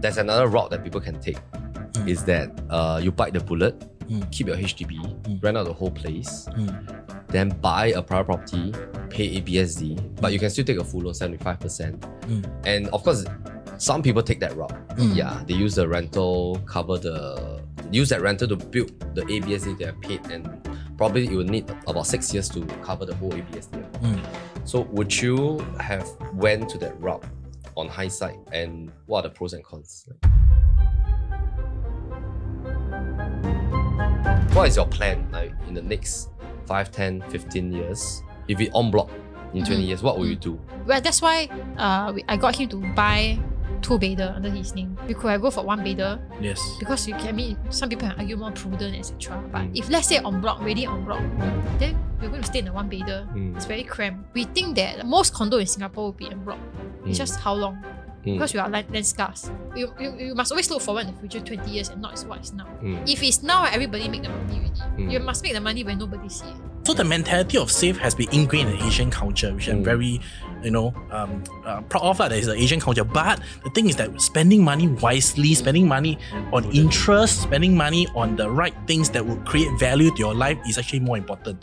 there's another route that people can take. Is that you bite the bullet, keep your HDB, rent out the whole place, then buy a private property, pay ABSD, but you can still take a full loan, 75%. And of course, some people take that route. Yeah, they use the rental, use that rental to build the ABSD they have paid, and probably you will need about 6 years to cover the whole ABSD. So would you have went to that route on hindsight, and what are the pros and cons? What is your plan like in the next 5, 10, 15 years? If we en bloc in 20 years, what will you do? Well, that's why I got him to buy 2 bedder under his name. We could have go for 1 bedder. Yes. Because you can, I mean, some people can argue more prudent, etc. But if let's say en bloc, then we're going to stay in a 1 bedder. It's very cramped. We think that most condo in Singapore will be en bloc. It's just how long? Because we are land scarce. You must always look forward in the future 20 years and not what is now. If it's now, everybody make the money already. You must make the money when nobody sees it. So the mentality of save has been ingrained in Asian culture, which I'm very, proud of. That is the Asian culture. But the thing is that spending money wisely, spending money on interest, spending money on the right things that will create value to your life is actually more important.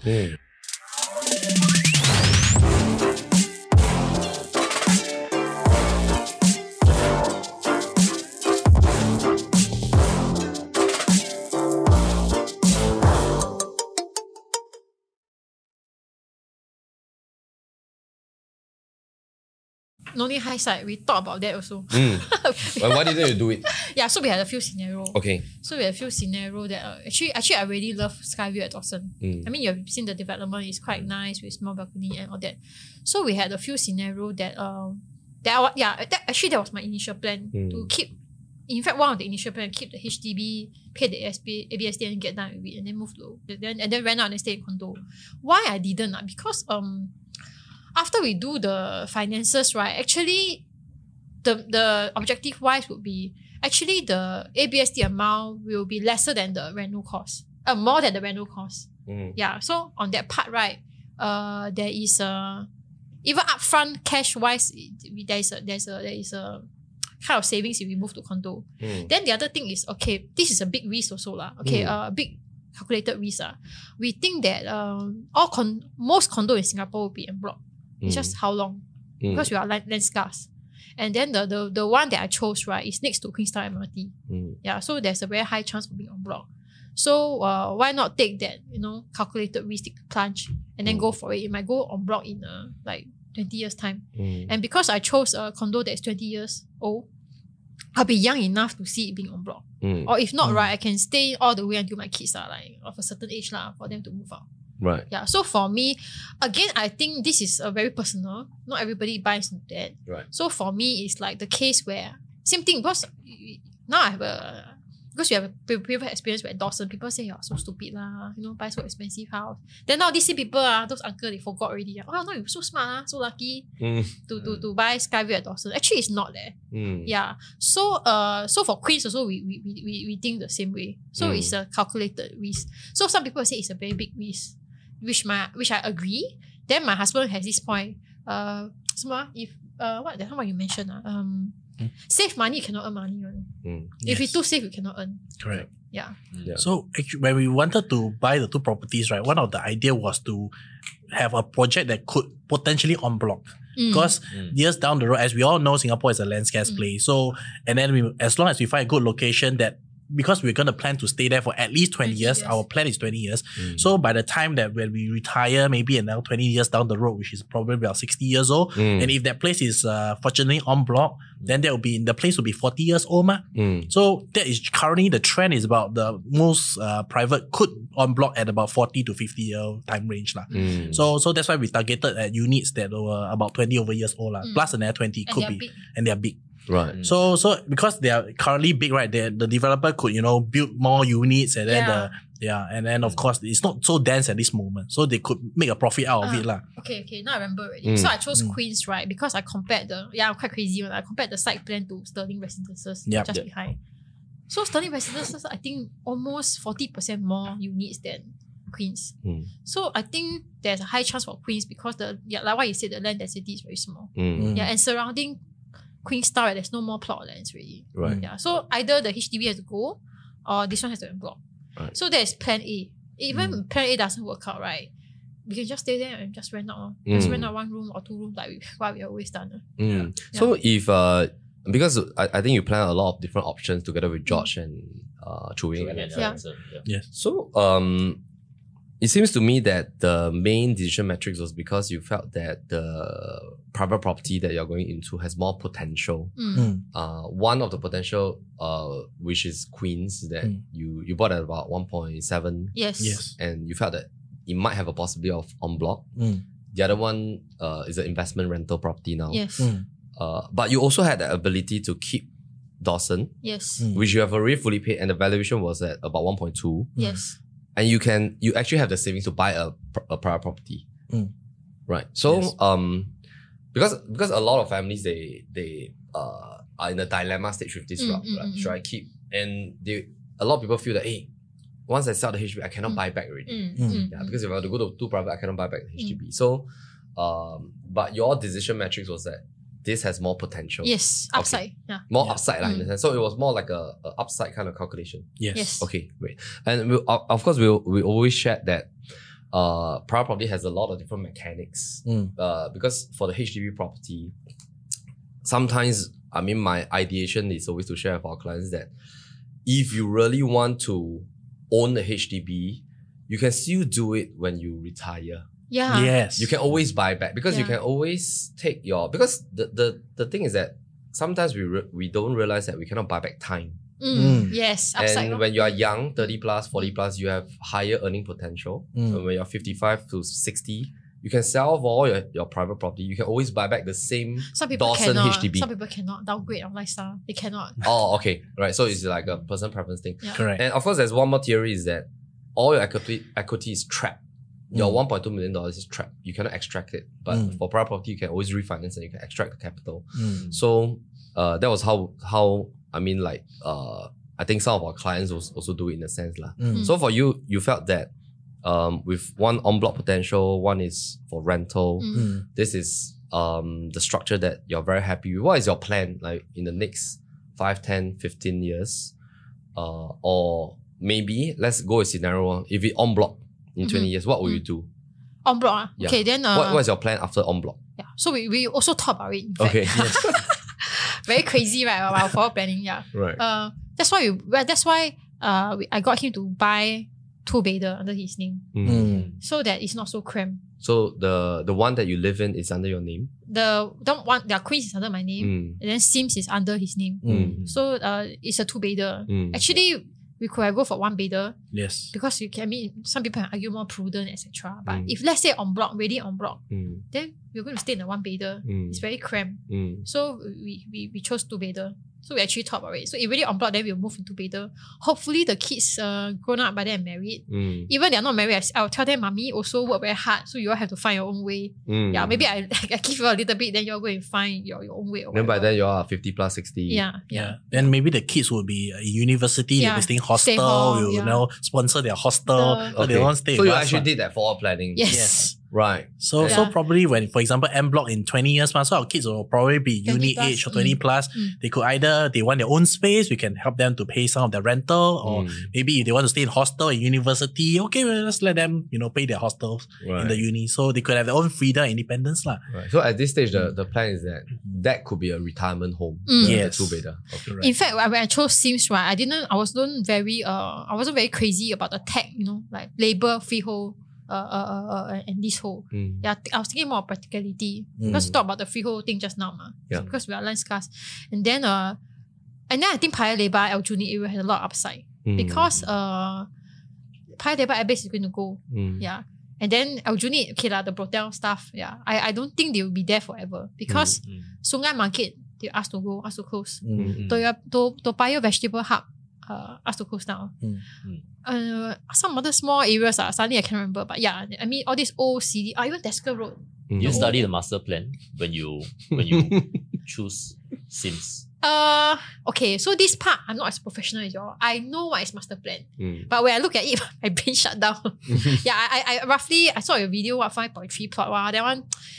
No need hindsight. We talked about that also. Well, why didn't you do it? Yeah, so we had a few scenarios. Okay. So we had a few scenarios that actually I really love Skyview at Dawson. I mean, you've seen the development, it's quite nice with small balcony and all that. So we had a few scenarios that actually that was my initial plan to keep. In fact, one of the initial plan, keep the HDB, pay the ABSD and get done with it, and then move to and then rent out and stay in condo. Why I didn't? Because after we do the finances, right, actually the objective wise would be actually the ABSD amount will be lesser than the rental cost. More than the rental cost. Yeah. So on that part, right, there is even upfront cash wise, there is a kind of savings if we move to condo. Then the other thing is, okay, this is a big risk also lah. Okay, big calculated risk. We think that most condo in Singapore will be en bloc. It's just how long? Because we are land scarce. And then the one that I chose, right, is next to Queenstown MRT. Yeah, so there's a very high chance of being en bloc. So why not take that, calculated risk, take the plunge, and then go for it? It might go en bloc in like 20 years time. And because I chose a condo that is 20 years old, I'll be young enough to see it being en bloc. Or if not, right, I can stay all the way until my kids are like of a certain age lah, for them to move out. Right. Yeah. So for me, again, I think this is very personal. Not everybody buys into that. Right. So for me, it's like the case where same thing, because now because we have a previous experience where Dawson, people say, so stupid lah, buy so expensive house. Then now these people, those uncle, they forgot already. Oh no, you're so smart, so lucky to buy Skyview at Dawson. Actually, it's not there. Yeah. So for Queens also, we think the same way. So it's a calculated risk. So some people say it's a very big risk, which I agree. Then my husband has this point. If what the hell you mentioned? Save money, you cannot earn money. If you too safe, you cannot earn. Correct. Yeah. So actually, when we wanted to buy the 2 properties, right, one of the idea was to have a project that could potentially en bloc. Because years down the road, as we all know, Singapore is a land scarce place. So, and then as long as we find a good location that, because we're going to plan to stay there for at least 20 years. Our plan is 20 years. So by the time that when we retire, maybe another 20 years down the road, which is probably about 60 years old, and if that place is fortunately en bloc, then the place will be 40 years old. So that is currently the trend is about the most private could en bloc at about 40 to 50 year time range. So that's why we targeted at units that were about 20 over years old. Plus another 20 could be. Big. And they are big. Right. So because they are currently big, right? The developer could build more units, and then and then of course it's not so dense at this moment, so they could make a profit out of it lah. Okay. Now I remember already. So I chose Queens, right? Because I compared I'm quite crazy. I compared the site plan to Sterling Residences just behind. So Sterling Residences, I think almost 40% more units than Queens. So I think there's a high chance for Queens because like what you said, the land density is very small. And surrounding Queenstown, right, there's no more plot lands really. Right. Yeah. So either the HDB has to go or this one has to en bloc. Right. So there's plan A. Even plan A doesn't work out, right? We can just stay there and just rent out. Just rent out 1 room or 2 rooms like what we always done. So if because I think you plan a lot of different options together with George and Chu Ying. Yeah. So it seems to me that the main decision metrics was because you felt that the private property that you're going into has more potential. One of the potential, which is Queens, that you bought at about 1.7. Yes. And you felt that it might have a possibility of en bloc. The other one is an investment rental property now. Yes. But you also had the ability to keep Dawson, Yes. which you have already fully paid, and the valuation was at about 1.2. Yes. And you actually have the savings to buy a private property. Right. So because a lot of families they are in a dilemma stage with this route. Right? Should I keep? And a lot of people feel that, hey, once I sell the HDB, I cannot buy back already. Yeah, because if I have to go to 2 private, I cannot buy back the HDB. So but your decision metrics was that this has more potential. Yes. Upside. Okay. Yeah. More upside in the sense. So it was more like a upside kind of calculation. Yes. Okay, great. And of course, we always shared that private property has a lot of different mechanics. Because for the HDB property, sometimes, I mean, my ideation is always to share with our clients that if you really want to own the HDB, you can still do it when you retire. Yeah. Yes. You can always buy back because you can always take because the thing is that sometimes we don't realize that we cannot buy back time. Yes, upside. And when you are young, 30 plus, 40 plus, you have higher earning potential. And when you're 55 to 60, you can sell for all your private property. You can always buy back the same Some people Dawson cannot. HDB. Some people cannot downgrade on lifestyle. They cannot. Oh, okay. Right. So it's like a personal preference thing. Yeah. Correct. And of course, there's one more theory is that all your equity is trapped. Your $1.2 million is trapped. You cannot extract it. But for private property, you can always refinance and you can extract the capital. So that was how I mean, like, I think some of our clients also do it in a sense. So for you, you felt that with one en bloc potential, one is for rental. This is the structure that you're very happy with. What is your plan like in the next 5, 10, 15 years? Or maybe let's go a scenario. If it en bloc in 20 years, what will you do? En bloc. Yeah. Okay, then what is your plan after en bloc? yeah. So we also talk about it. In fact. Okay. Very crazy, right? Our forward planning, yeah. Right. That's why I got him to buy 2-bedder under his name, so that it's not so cramped. So the one that you live in is under your name? The Queens is under my name, and then Sims is under his name. So it's a 2-bedder. Actually, we could have go for 1-bedder. Yes. Because some people can argue more prudent, etc. But if let's say really en bloc, then we're going to stay in a 1-bedder. It's very cramped. So we chose 2-bedder. So we actually talked about it. So if really en bloc, then we'll move into 2-bedder. Hopefully the kids grown up by then and married. Even they're not married, I'll tell them, Mommy also work very hard, so you all have to find your own way. Yeah, maybe I give you a little bit, then you're going to find your own way. Then by then you are 50 plus 60. Yeah. Then maybe the kids will be a university, they'll be staying hostel, hall, we'll sponsor their hostel, but they won't stay So with you us, actually did that forward planning? Yes. Right. So probably when, for example, en bloc in 20 years, so our kids will probably be 20 uni plus, age or 20 plus. They could either, they want their own space, we can help them to pay some of their rental, or maybe if they want to stay in hostel in university, okay, well, let's let them, pay their hostels in the uni. So they could have their own freedom and independence. Right. So at this stage, the plan is that could be a retirement home. Yes. The 2-bedder. Okay. In fact, when I chose Sims, right, I wasn't very crazy about the tech, like labor, freehold, and leasehold. Yeah, I was thinking more of practicality. Because we talked about the freehold thing just now, so because we are land scarce. And then I think Paya Lebar, Aljunied area has a lot of upside. Because Paya Lebar Airbase is going to go. Yeah. And then Aljunied, okay the Brotel stuff, I don't think they will be there forever. Because Sungai Market, they asked to go, asked to close. Toa Payoh Vegetable Hub, asked to close down. Some other small areas, suddenly I can't remember. But yeah, I mean, all these old CD, even Desker Road. You study the master plan when you choose Sims. Okay, so this part, I'm not as professional as y'all. I know what is master plan. But when I look at it, my brain shut down. Yeah, I roughly, I saw your video, 5.3 plot. Wow, that one,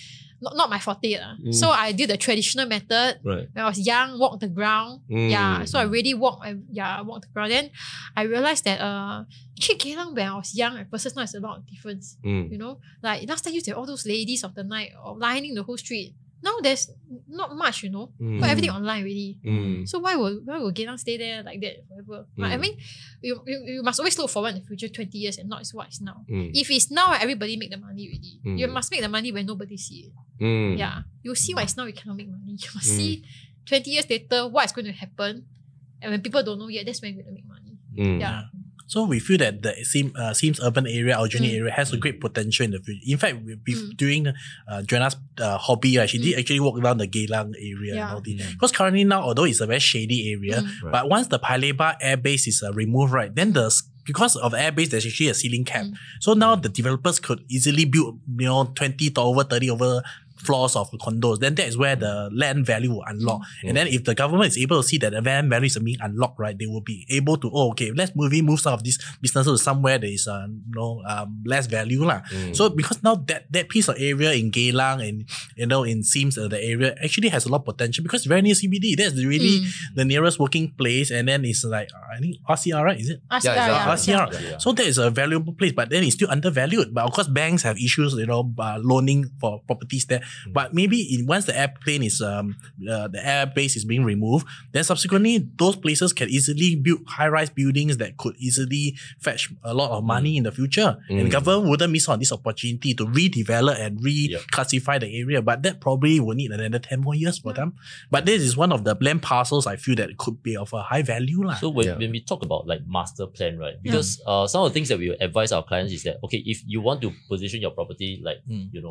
not my forte. So I did the traditional method. Right. When I was young, walk the ground. Yeah. So I really walk the ground. Then I realized that actually Geylang when I was young versus now is a lot of difference. You know? Like last time you used to have all those ladies of the night or lining the whole street. Now there's not much, you know. But everything online already. So why will Geylang stay there like that forever? I mean, you must always look forward in the future 20 years and not what is now. If it's now, everybody make the money already. You must make the money when nobody see it. Yeah. You see what is now, you cannot make money. You must see 20 years later what is going to happen. And when people don't know yet, that's when you're going to make money. Yeah. So we feel that the Sims urban area, Aljunied area, has a great potential in the future. In fact, during Joanna's hobby, she did actually walk down the Geylang area and all this. Because currently now, although it's a very shady area, but once the Paya Lebar air base is removed, right, then because of air base, there's actually a ceiling cap. So now the developers could easily build, 20 to over 30 over floors of condos, then that is where the land value will unlock. And then if the government is able to see that the land value is being unlocked, right, they will be able to, let's move some of these businesses to somewhere that is less value. So because now that piece of area in Geylang and in Sims, the area actually has a lot of potential because it's very near CBD. That's really the nearest working place, and then it's like I think RCR, right? Is it? RCR. So that is a valuable place, but then it's still undervalued. But of course, banks have issues, loaning for properties there. But maybe once the airplane is the air base is being removed, then subsequently those places can easily build high-rise buildings that could easily fetch a lot of money in the future. And the government wouldn't miss on this opportunity to redevelop and reclassify the area. But that probably will need another 10 more years for them. But this is one of the land parcels I feel that could be of a high value. So when we talk about like master plan, right? Because some of the things that we advise our clients is that, okay, if you want to position your property like,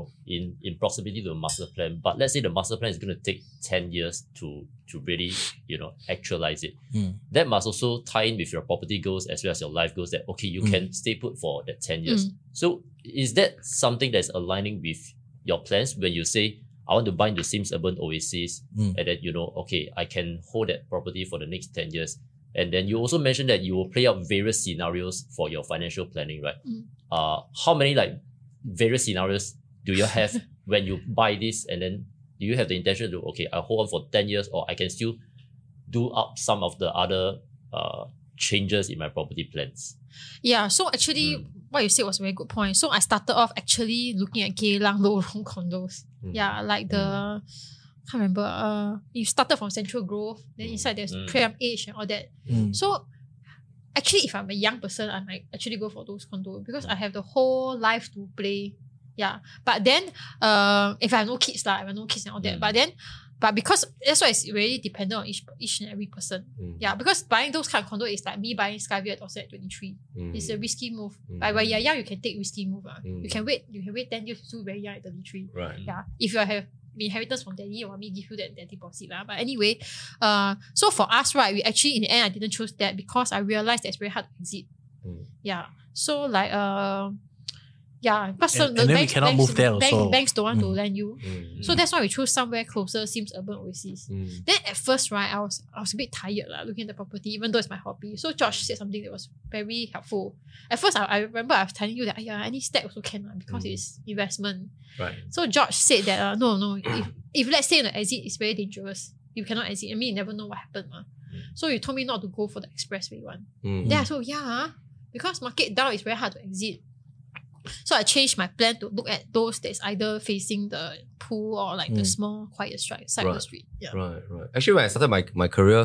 in proximity to a master plan, but let's say the master plan is going to take 10 years to really, actualize it. That must also tie in with your property goals as well as your life goals that, okay, you can stay put for that 10 years. So is that something that's aligning with your plans when you say, I want to buy into Sims Urban Oasis and then, okay, I can hold that property for the next 10 years. And then you also mentioned that you will play out various scenarios for your financial planning, right? How many various scenarios do you have when you buy this, and then do you have the intention to, okay, I hold on for 10 years or I can still do up some of the other changes in my property plans? Yeah, so actually what you said was a very good point. So I started off actually looking at Geylang low-room condos. Yeah, like the, I can't remember, you started from Central Grove, then inside there's Priam Age and all that. So actually if I'm a young person, I might actually go for those condos because I have the whole life to play. Yeah, but then if I have no kids, I have no kids and all that. But because that's why it's really dependent on each and every person. Yeah, because buying those kind of condo is like me buying Skyview at 23. It's a risky move. But when you're young, you can take risky move. You can wait 10 years to still very young at 33. Right. Yeah, if you have inheritance from daddy or mommy give you that deposit. But anyway, so for us, right, we actually in the end I didn't choose that because I realized that it's very hard to exit. Yeah, so like because and then we cannot move there also. Banks don't want to lend you. So that's why we chose somewhere closer, Sims Urban Oasis. Then at first, right, I was a bit tired looking at the property, even though it's my hobby. So Josh said something that was very helpful. At first, I remember I was telling you that any stack also can because it's investment. Right. So Josh said that no, if let's say the exit is very dangerous, you cannot exit. I mean, you never know what happened. So you told me not to go for the expressway one. Then I said, because market down is very hard to exit. So I changed my plan to look at those that's either facing the pool or like the small quiet side of the street. Yeah. Right. Actually, when I started my career,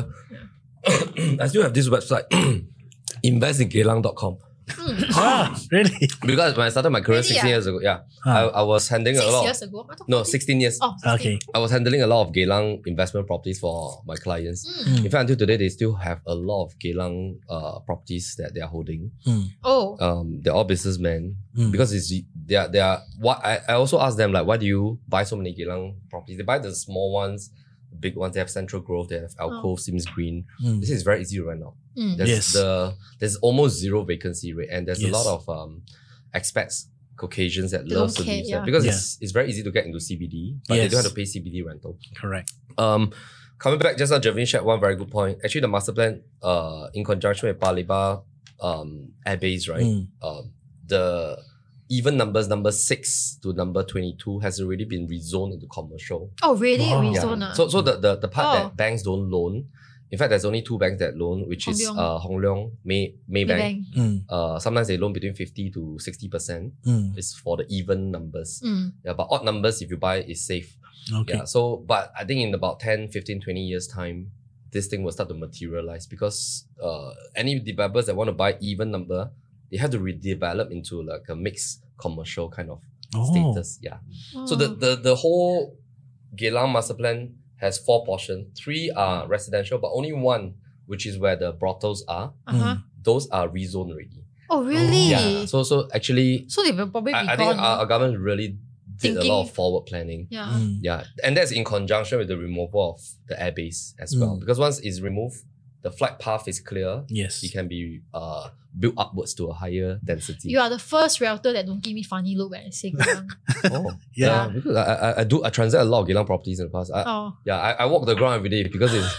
I still have this website, investingeylang.com. Really? Because when I started my career 16 years ago, I was handling a lot. 6 years ago? No, 16 years. Oh, 16. Okay. I was handling a lot of Geylang investment properties for my clients. In fact, until today, they still have a lot of Geylang properties that they are holding. They're all businessmen because they are. What I also asked them, like, why do you buy so many Geylang properties? They buy the small ones. Big ones. They have Central Grove, they have Alcove, Sims Green. This is very easy to rent out. There's almost zero vacancy rate, and there's a lot of expats, Caucasians that love to live there because it's very easy to get into CBD, but they don't have to pay CBD rental. Correct. Coming back, just now Jervin shared one very good point. Actually, the master plan, in conjunction with Paya Lebar Airbase, right? even numbers, number 6 to number 22 has already been rezoned into commercial. Oh, really? Wow. Rezone, ah? So the part Oh. that banks don't loan, in fact, there's only 2 banks that loan, which is Hong Leong, Maybank. Maybank. Sometimes they loan between 50 to 60%. It's for the even numbers. Yeah, but odd numbers, if you buy, is safe. Okay. Yeah, so, but I think in about 10, 15, 20 years time, this thing will start to materialize because any developers that want to buy even number, they have to redevelop into like a mixed commercial kind of status. Yeah. So the whole Geylang master plan has 4 portions. 3 are residential, but only 1, which is where the brothels are. Those are rezoned already. Oh, really? Yeah. So actually, So they will probably be I gone. think our government really did a lot Thinking. of forward planning. Yeah. Yeah, and that's in conjunction with the removal of the airbase as well. Because once it's removed, the flight path is clear. Yes. It can be built upwards to a higher density. You are the first realtor that don't give me funny look when I say Geylang. Oh, Yeah. because I transact a lot of Geylang properties in the past. I walk the ground every day because it's.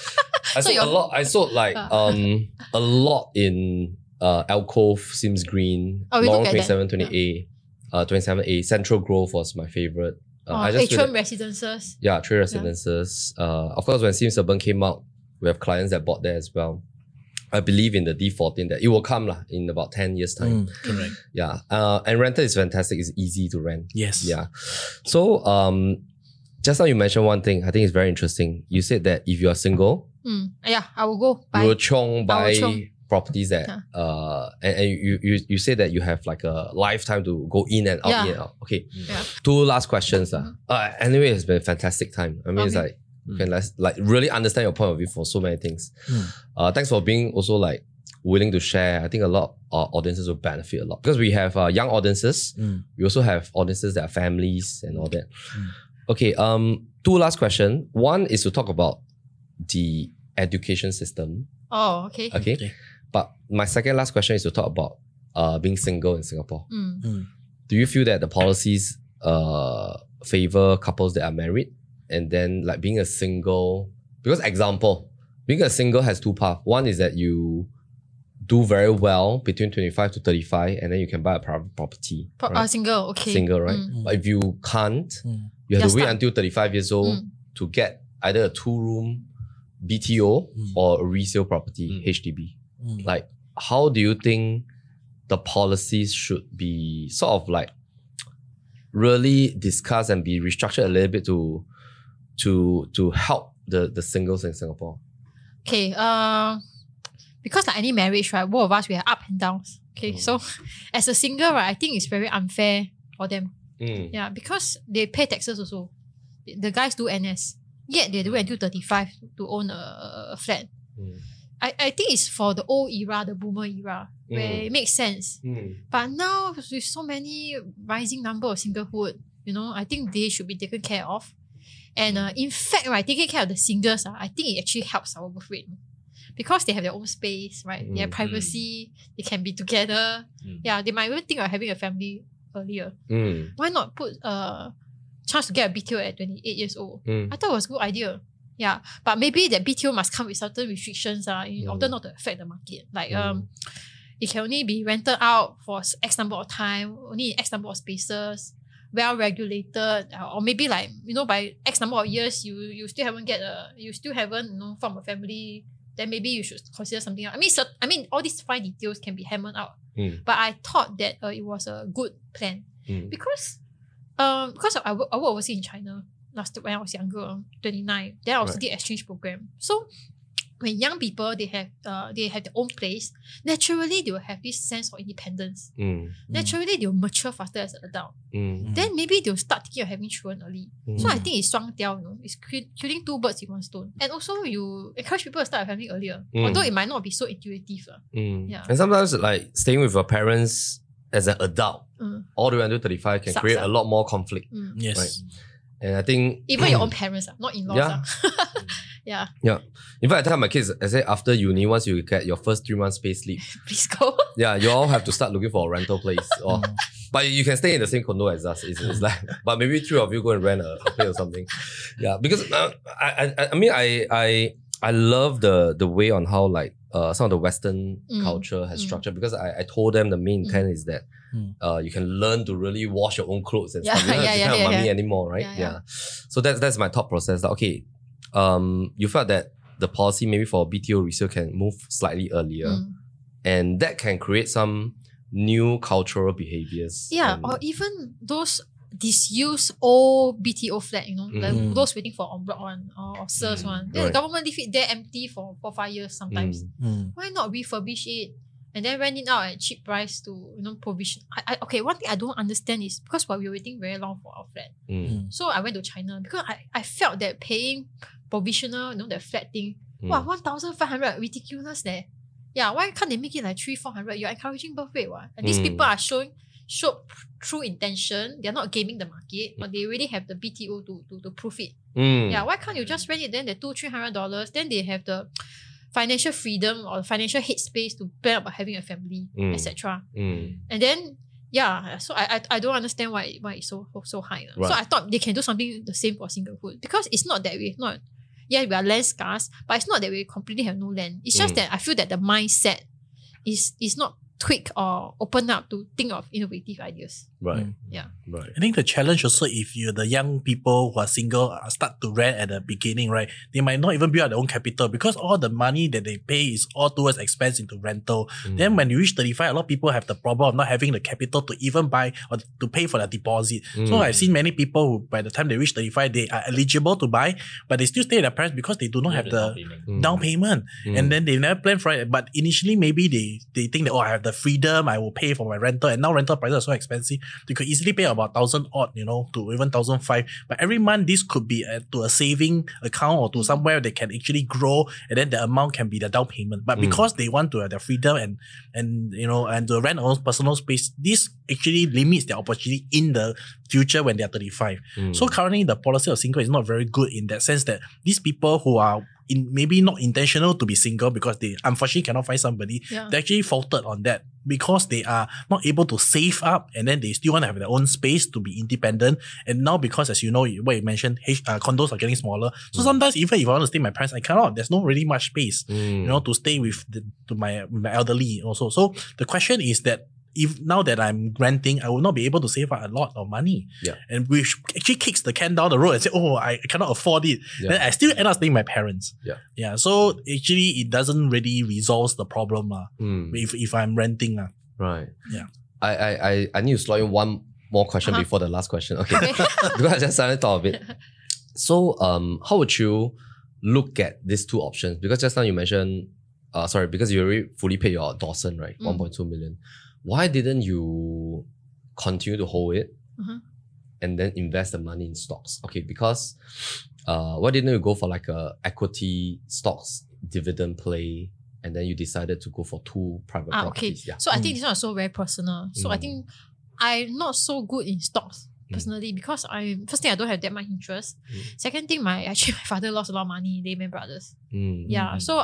I sold like a lot in Alcove, Sims Green, Oh, we Lorong look at 27, 28. 27A, Central Grove was my favorite. I just feel Atrium that- Residences. Yeah, 3 residences. Of course, when Sims Urban came out, we have clients that bought there as well. I believe in the D14 that it will come in about 10 years' time. Correct. Yeah. And rental is fantastic. It's easy to rent. Yes. Yeah. So, just now you mentioned one thing. I think it's very interesting. You said that if you are single, Yeah, I will go you will buy. buy chiong. properties that and you say that you have like a lifetime to go in and out, Yeah. in and out. Okay. Yeah. 2 last questions. Anyway, it's been a fantastic time. I mean, it's Okay. like you can like really understand your point of view for so many things. Thanks for being also like willing to share. I think a lot of audiences will benefit a lot because we have young audiences. We also have audiences that are families and all that. Okay. 2 last questions. One is to talk about the education system. Oh, okay. Okay. But my second last question is to talk about being single in Singapore. Do you feel that the policies favor couples that are married? And then like being a single, because example, being a single has 2 paths. One is that you do very well between 25 to 35 and then you can buy a private property. Right? Single, okay. Single, right? But if you can't, you have You're to wait stuck. until 35 years old to get either a 2-room BTO or a resale property, HDB. Like, how do you think the policies should be sort of like really discussed and be restructured a little bit to help the singles in Singapore? Okay, because like any marriage, right, both of us, we have up and downs. Okay, so as a single, right, I think it's very unfair for them. Yeah, because they pay taxes also. The guys do NS, yet they do it until 35 to own a flat. I think it's for the old era, the boomer era, where it makes sense. But now, with so many rising number of singlehood, I think they should be taken care of. And in fact, right, taking care of the singles, I think it actually helps our birth rate. Because they have their own space, right? They have privacy, they can be together. Yeah, they might even think of having a family earlier. Why not put a chance to get a BTO at 28 years old? I thought it was a good idea. Yeah, but maybe that BTO must come with certain restrictions in order not to affect the market. Like it can only be rented out for X number of time, only in X number of spaces, well regulated, or maybe like by X number of years you still haven't formed a family. Then maybe you should consider something else. I mean, all these fine details can be hammered out. But I thought that it was a good plan because I work overseas in China. When I was younger, 29. Then I also did exchange program. So when young people they have their own place, naturally they will have this sense of independence. Naturally they will mature faster as an adult. Then maybe they'll start thinking of having children early. So I think it's 双雕, it's killing 2 birds with 1 stone. And also you encourage people to start a family earlier, although it might not be so intuitive. Yeah. And sometimes like staying with your parents as an adult all the way until 35 can create a lot more conflict. Yes. Right? And I think even your own parents, not in-laws. Yeah. In fact, I tell my kids, I say after uni, once you get your first 3 months pay slip, Please go. yeah, you all have to start looking for a rental place. But you can stay in the same condo as us. It's like, but maybe 3 of you go and rent a place or something. Yeah, because I mean I love the way on how like some of the Western culture has structured, because I told them the main intent is that you can learn to really wash your own clothes and stuff. You don't have to depend on money anymore, right? Yeah. So that's my thought process. Like, okay, you felt that the policy maybe for BTO resale can move slightly earlier, and that can create some new cultural behaviors. Yeah, or even those disused old BTO flat, like those waiting for en bloc one or SIRS one. Then the government leave it there empty for 5 years sometimes. Why not refurbish it and then rent it out at cheap price to provision? Okay, one thing I don't understand is because we were waiting very long for our flat. So I went to China because I felt that paying provisional, the flat thing, 1,500, ridiculous there. Yeah, why can't they make it like 300-400? You're encouraging birth rate, what? And these people are showed true intention. They're not gaming the market, but they really have the BTO to prove it. Yeah, why can't you just rent it then? They're $200-300. Then they have the financial freedom or financial headspace to plan about having a family, etc. And then so I don't understand why it's so high. Right. So I thought they can do something the same for singlehood, because it's not that we are land scarce, but it's not that we completely have no land. It's just that I feel that the mindset is not tweak or open up to think of innovative ideas. Right. Yeah. Right. I think the challenge also, if you're the young people who are single start to rent at the beginning, right, they might not even build up their own capital because all the money that they pay is all towards expense into rental. Then when you reach 35, a lot of people have the problem of not having the capital to even buy or to pay for the deposit. So I've seen many people who, by the time they reach 35, they are eligible to buy, but they still stay at their parents because they do not have the down payment. And then they never plan for it. But initially, maybe they think that, I have the freedom, I will pay for my rental. And now rental prices are so expensive. You could easily pay about 1,000 odd, to even 1,500. But every month, this could be to a saving account or to somewhere they can actually grow, and then the amount can be the down payment. But because they want to have their freedom and to rent their own personal space, this actually limits their opportunity in the future when they are 35. So currently, the policy of single is not very good in that sense that these people who are maybe not intentional to be single because they unfortunately cannot find somebody, they actually faulted on that because they are not able to save up, and then they still want to have their own space to be independent. And now because, as you know, what you mentioned, condos are getting smaller. So sometimes even if I want to stay with my parents, I cannot. There's not really much space, to stay with my elderly also. So the question is that if now that I'm renting, I will not be able to save up a lot of money. And which actually kicks the can down the road and say, I cannot afford it. Then I still end up staying with my parents. So actually it doesn't really resolve the problem if I'm renting. Right. Yeah. I need to slot in one more question before the last question. Okay. Because I just suddenly thought of it. So how would you look at these two options? Because just now you mentioned, because you already fully paid your Dawson, right? 1.2 million. Why didn't you continue to hold it and then invest the money in stocks? Okay, because why didn't you go for like a equity stocks dividend play, and then you decided to go for two private properties? Okay. So I think this one is so very personal. So I think I'm not so good in stocks personally because first thing, I don't have that much interest. Second thing, my father lost a lot of money, Lehman Brothers. So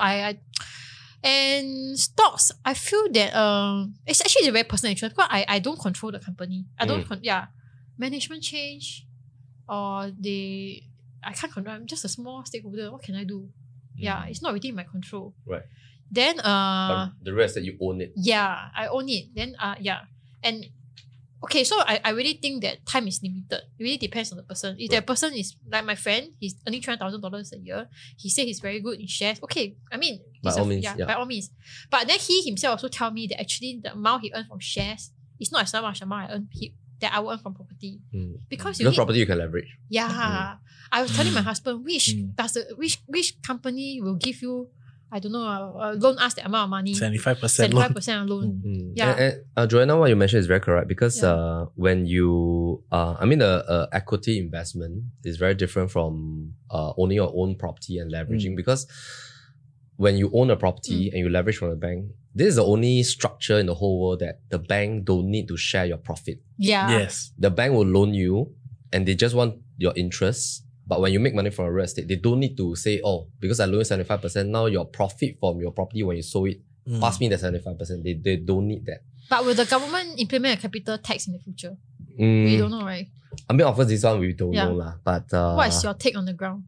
and stocks, I feel that it's actually a very personal interest because I don't control the company. I don't management change or I can't control. I'm just a small stakeholder. What can I do? It's not within my control. Right. Then but the rest that you own it. Yeah, I own it. Then and okay, so I really think that time is limited. It really depends on the person. If that person is like my friend, he's earning $300,000 a year. He said he's very good in shares. Okay, I mean, by all means. But then he himself also tell me that actually the amount he earned from shares is not as much amount that I will earn from property. Because property you can leverage. Yeah. I was telling my husband, which company will give you, I don't know, loan us the amount of money. 75% loan. And Joanna, what you mentioned is very correct because when you, the equity investment is very different from owning your own property and leveraging because when you own a property and you leverage from the bank, this is the only structure in the whole world that the bank don't need to share your profit. Yeah. Yes. The bank will loan you and they just want your interest. But when you make money from a real estate, they don't need to say, because I loan you 75%, now your profit from your property when you sold it, pass me the 75%. They don't need that. But will the government implement a capital tax in the future? We don't know, right? Of course, this one we don't know. But what is your take on the ground?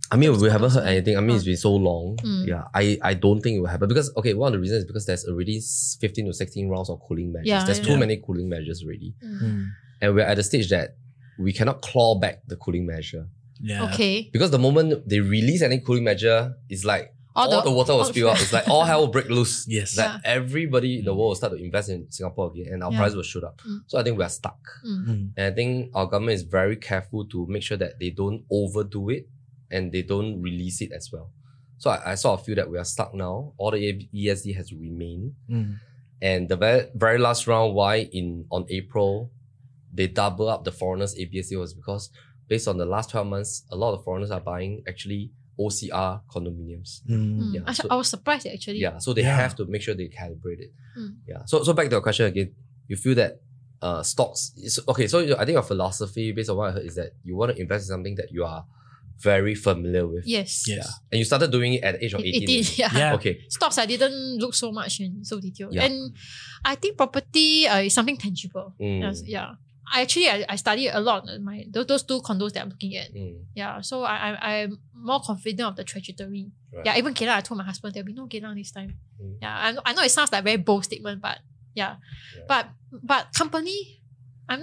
I mean, we haven't heard anything. I mean, it's been so long. Yeah, I don't think it will happen because, okay, one of the reasons is because there's already 15 to 16 rounds of cooling measures. There's too many cooling measures already. And we're at the stage that we cannot claw back the cooling measure. Yeah. Okay. Because the moment they release any cooling measure, it's like all the water will spill out. It's like all hell will break loose. Yes. Like everybody in the world will start to invest in Singapore again and our price will shoot up. So I think we are stuck. And I think our government is very careful to make sure that they don't overdo it and they don't release it as well. So I sort of feel that we are stuck now. All the ESD has to remain. And the very, very last round, why on April, they double up the foreigners ABSD was because based on the last 12 months, a lot of foreigners are buying actually OCR condominiums. Yeah, so, I was surprised actually. Yeah, so they have to make sure they calibrate it. Yeah. So back to your question again, you feel that stocks okay, so I think your philosophy based on what I heard is that you want to invest in something that you are very familiar with. Yes. Yeah. And you started doing it at the age of 18. Yeah. Okay. Stocks I didn't look so much in so detail. And I think property is something tangible. Yeah. I study a lot those two condos that I'm looking at. Yeah, so I'm more confident of the trajectory. Right. Yeah, even Geylang, I told my husband there'll be no Geylang this time. Yeah, I know it sounds like a very bold statement, but yeah. But company, I'm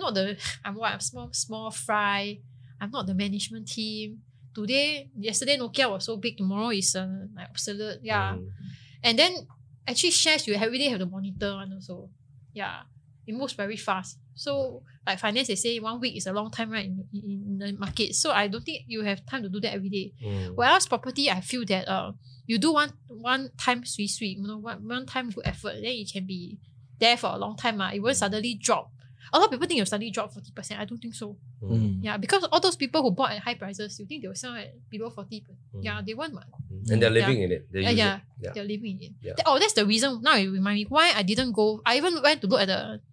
small fry. I'm not the management team. Yesterday Nokia was so big, tomorrow is like obsolete. Yeah. And then actually shares you really have to monitor one also. Yeah. It moves very fast. So like finance, they say 1 week is a long time, right, in the market. So I don't think you have time to do that every day. Whereas property, I feel that you do one time sweet, one time good effort, then it can be there for a long time. It won't suddenly drop. A lot of people think you'll suddenly drop 40%. I don't think so. Yeah, because all those people who bought at high prices, you think they'll sell at below 40%. Yeah, they want one. And they're living in it. They use it. They're living in it. That's the reason. Now you remind me why I didn't go. I even went to look at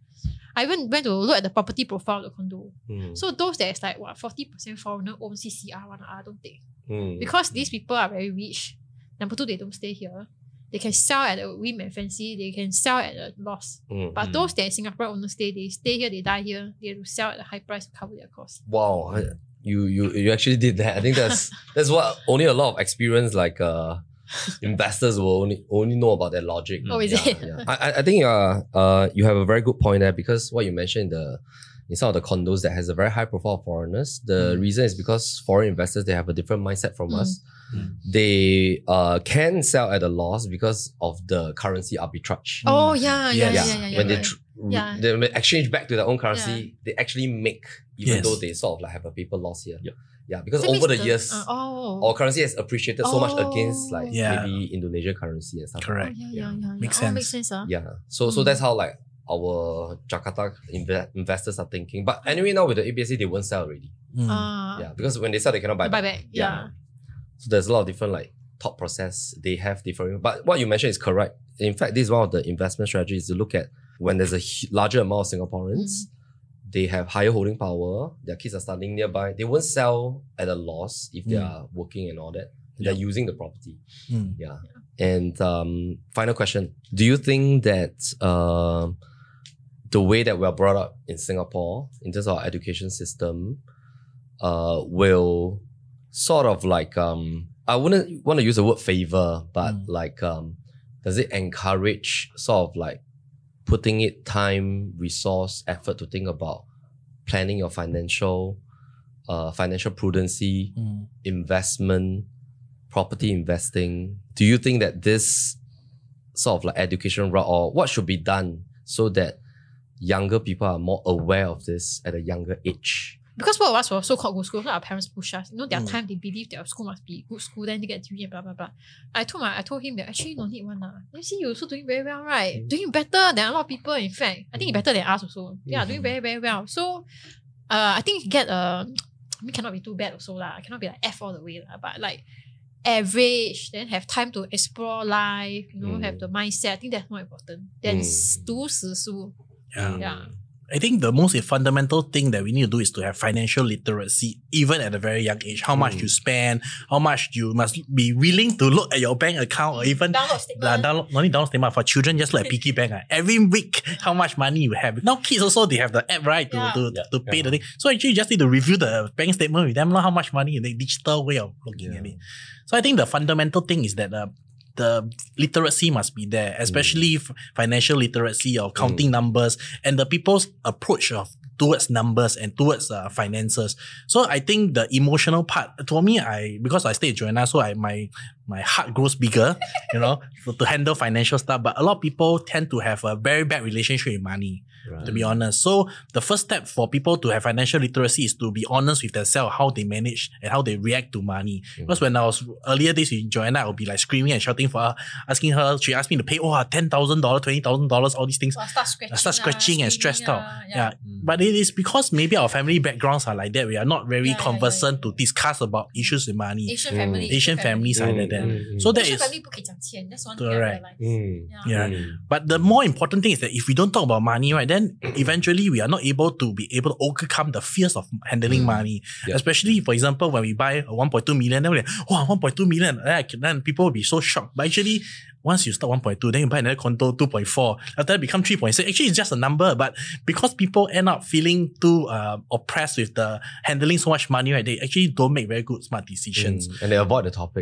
the property profile of the condo. So those that is like 40% foreigner own CCR one, I don't think. Because these people are very rich. Number two, they don't stay here. They can sell at a whim and fancy. They can sell at a loss. But those that Singapore owners they stay here, they die here. They have to sell at a high price to cover their costs. Wow, you actually did that. I think that's what only a lot of experienced investors will only know about that logic. Oh, is it? Yeah. I think you have a very good point there because what you mentioned in some of the condos that has a very high profile of foreigners, the reason is because foreign investors, they have a different mindset from us. They can sell at a loss because of the currency arbitrage. Oh, yeah. When they exchange back to their own currency, they actually make, even though they sort of like have a paper loss here. Yeah, because over the years, our currency has appreciated so much against maybe Indonesian currency and stuff. Correct. Makes sense. Makes sense. Yeah. So that's how like our Jakarta investors are thinking. But anyway, now with the ABSD, they won't sell already. Yeah, because when they sell, they cannot buy back. Yeah. So there's a lot of different like thought process. They have different. But what you mentioned is correct. In fact, this is one of the investment strategies to look at when there's a larger amount of Singaporeans. They have higher holding power. Their kids are studying nearby. They won't sell at a loss if they are working and all that. They're using the property. Yeah. And final question. Do you think that the way that we are brought up in Singapore, in terms of our education system, will sort of like, I wouldn't want to use the word favor, but does it encourage sort of like putting it time, resource, effort to think about planning your financial prudency, investment, property investing? Do you think that this sort of like education route, or what should be done so that younger people are more aware of this at a younger age? Because both of us were so-called good schools, so our parents push us. Their time they believe their school must be good school, then they get degree and blah blah blah. I told him that actually you don't need one. You see, you're also doing very well, right? Doing better than a lot of people, in fact. I think you're better than us also. Yeah, doing very, very well. So I think you get cannot be too bad also lah. I cannot be like F all the way lah. But like average, then have time to explore life, have the mindset. I think that's more important than 读死书. Yeah. I think the most fundamental thing that we need to do is to have financial literacy, even at a very young age. How much you spend, how much you must be willing to look at your bank account, or even Download statement. not only download statement for children, just like piggy bank. Every week, how much money you have. Now kids also, they have the app, right, to pay the thing. So actually, you just need to review the bank statement with them, how much money, the digital way of looking at it. So I think the fundamental thing is that the literacy must be there, especially financial literacy or counting numbers and the people's approach towards numbers and towards finances. So I think the emotional part, for me, because I stay in Joanna, so my heart grows bigger, to handle financial stuff. But a lot of people tend to have a very bad relationship with money, to be honest. So the first step for people to have financial literacy is to be honest with themselves, how they manage and how they react to money. Because when I was earlier days with Joanna, I would be like screaming and shouting for her, asking her, she asked me to pay $10,000, $20,000, all these things. I start scratching and stressed out. Yeah. But it is because maybe our family backgrounds are like that. We are not very conversant to discuss about issues with money. Asian families are like that. So that is family 不可以讲钱, that's one thing I realized. But the more important thing is that if we don't talk about money, right, then eventually we are not able to overcome the fears of handling money. Especially, for example, when we buy a 1.2 million, then we're like, wow, 1.2 million. Then people will be so shocked. But actually, once you start 1.2, then you buy another condo 2.4. After that become 3.6. Actually, it's just a number. But because people end up feeling too oppressed with the handling so much money, right, they actually don't make very good smart decisions. And they avoid the topic.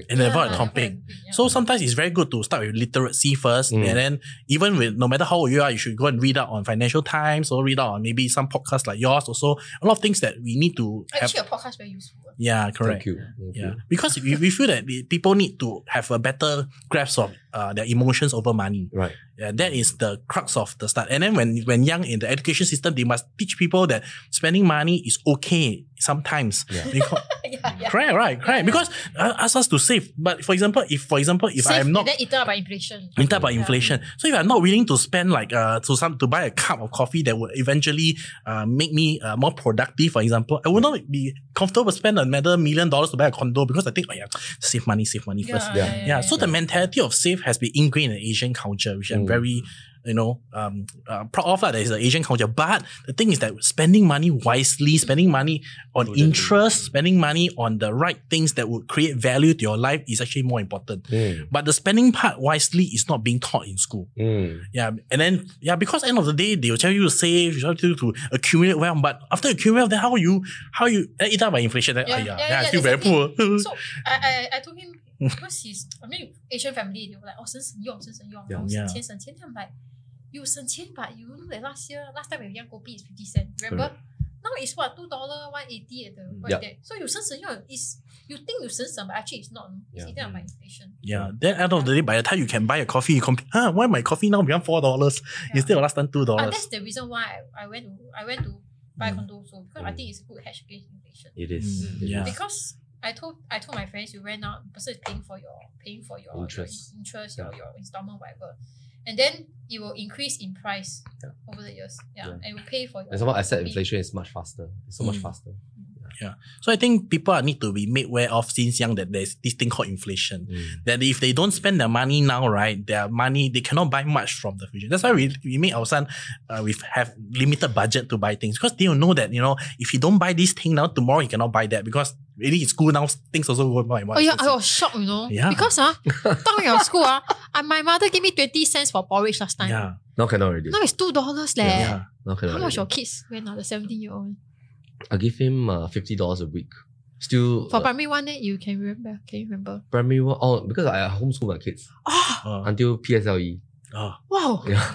So sometimes it's very good to start with literacy first. And then even with, no matter how old you are, you should go and read out on Financial Times or read out on maybe some podcasts like yours. Also, a lot of things that we need to have. Actually, a podcast is very useful. Yeah, correct. Thank you. Because we feel that people need to have a better grasp of their emotions over money. Right. Yeah, that is the crux of the start. And then when young in the education system, they must teach people that spending money is okay sometimes. Because, correct. Because ask us to save. But for example, if I'm not, then eaten up by inflation. So if I'm not willing to spend to buy a cup of coffee that would eventually make me more productive, for example, I would not be comfortable to spend another $1 million to buy a condo because I think, save money first. So the mentality of save has been ingrained in Asian culture, which I'm very proud of that is the Asian culture. But the thing is that spending money wisely, spending money on interest, spending money on the right things that would create value to your life is actually more important. But the spending part wisely is not being taught in school. And then because end of the day they will tell you to save, you tell you to accumulate wealth. But after accumulate, then how you eat up by inflation? Then I feel very poor. So I told him because Asian family, they were like, 省用 省钱 then I'm like, you 省钱 but you know that last time when we young kopi is 50 cents, remember? Now it's what, $2, 180 at the right there. So you 省用 is, you think you 省 but actually it's not. It's eaten up by inflation. Then end of the day, by the time you can buy a coffee, you compare, why my coffee now become $4 instead of last time $2? And that's the reason why I went to buy a condo also, because I think it's a good hedge against inflation. It is. Because I told my friends, you rent out, the person is paying for your interest, your installment, whatever. And then it will increase in price over the years. And it will pay for your. And some asset inflation is much faster. It's so much faster. So I think people need to be made aware of since young that there's this thing called inflation. That if they don't spend their money now, right, their money, they cannot buy much from the future. That's why we make our son, we have limited budget to buy things. Because they will know that, if you don't buy this thing now, tomorrow you cannot buy that. Because really in school now, things also go more and more. I was shocked, Because talking about school, my mother gave me 20 cents for porridge last time. Now cannot already. Now it's $2 leh. Now cannot How much already. your kids went now, the 17-year-old? I give him $50 a week. Still For primary 1, you can remember? Can you remember? primary 1, because I homeschool my kids until PSLE. Wow. Yeah.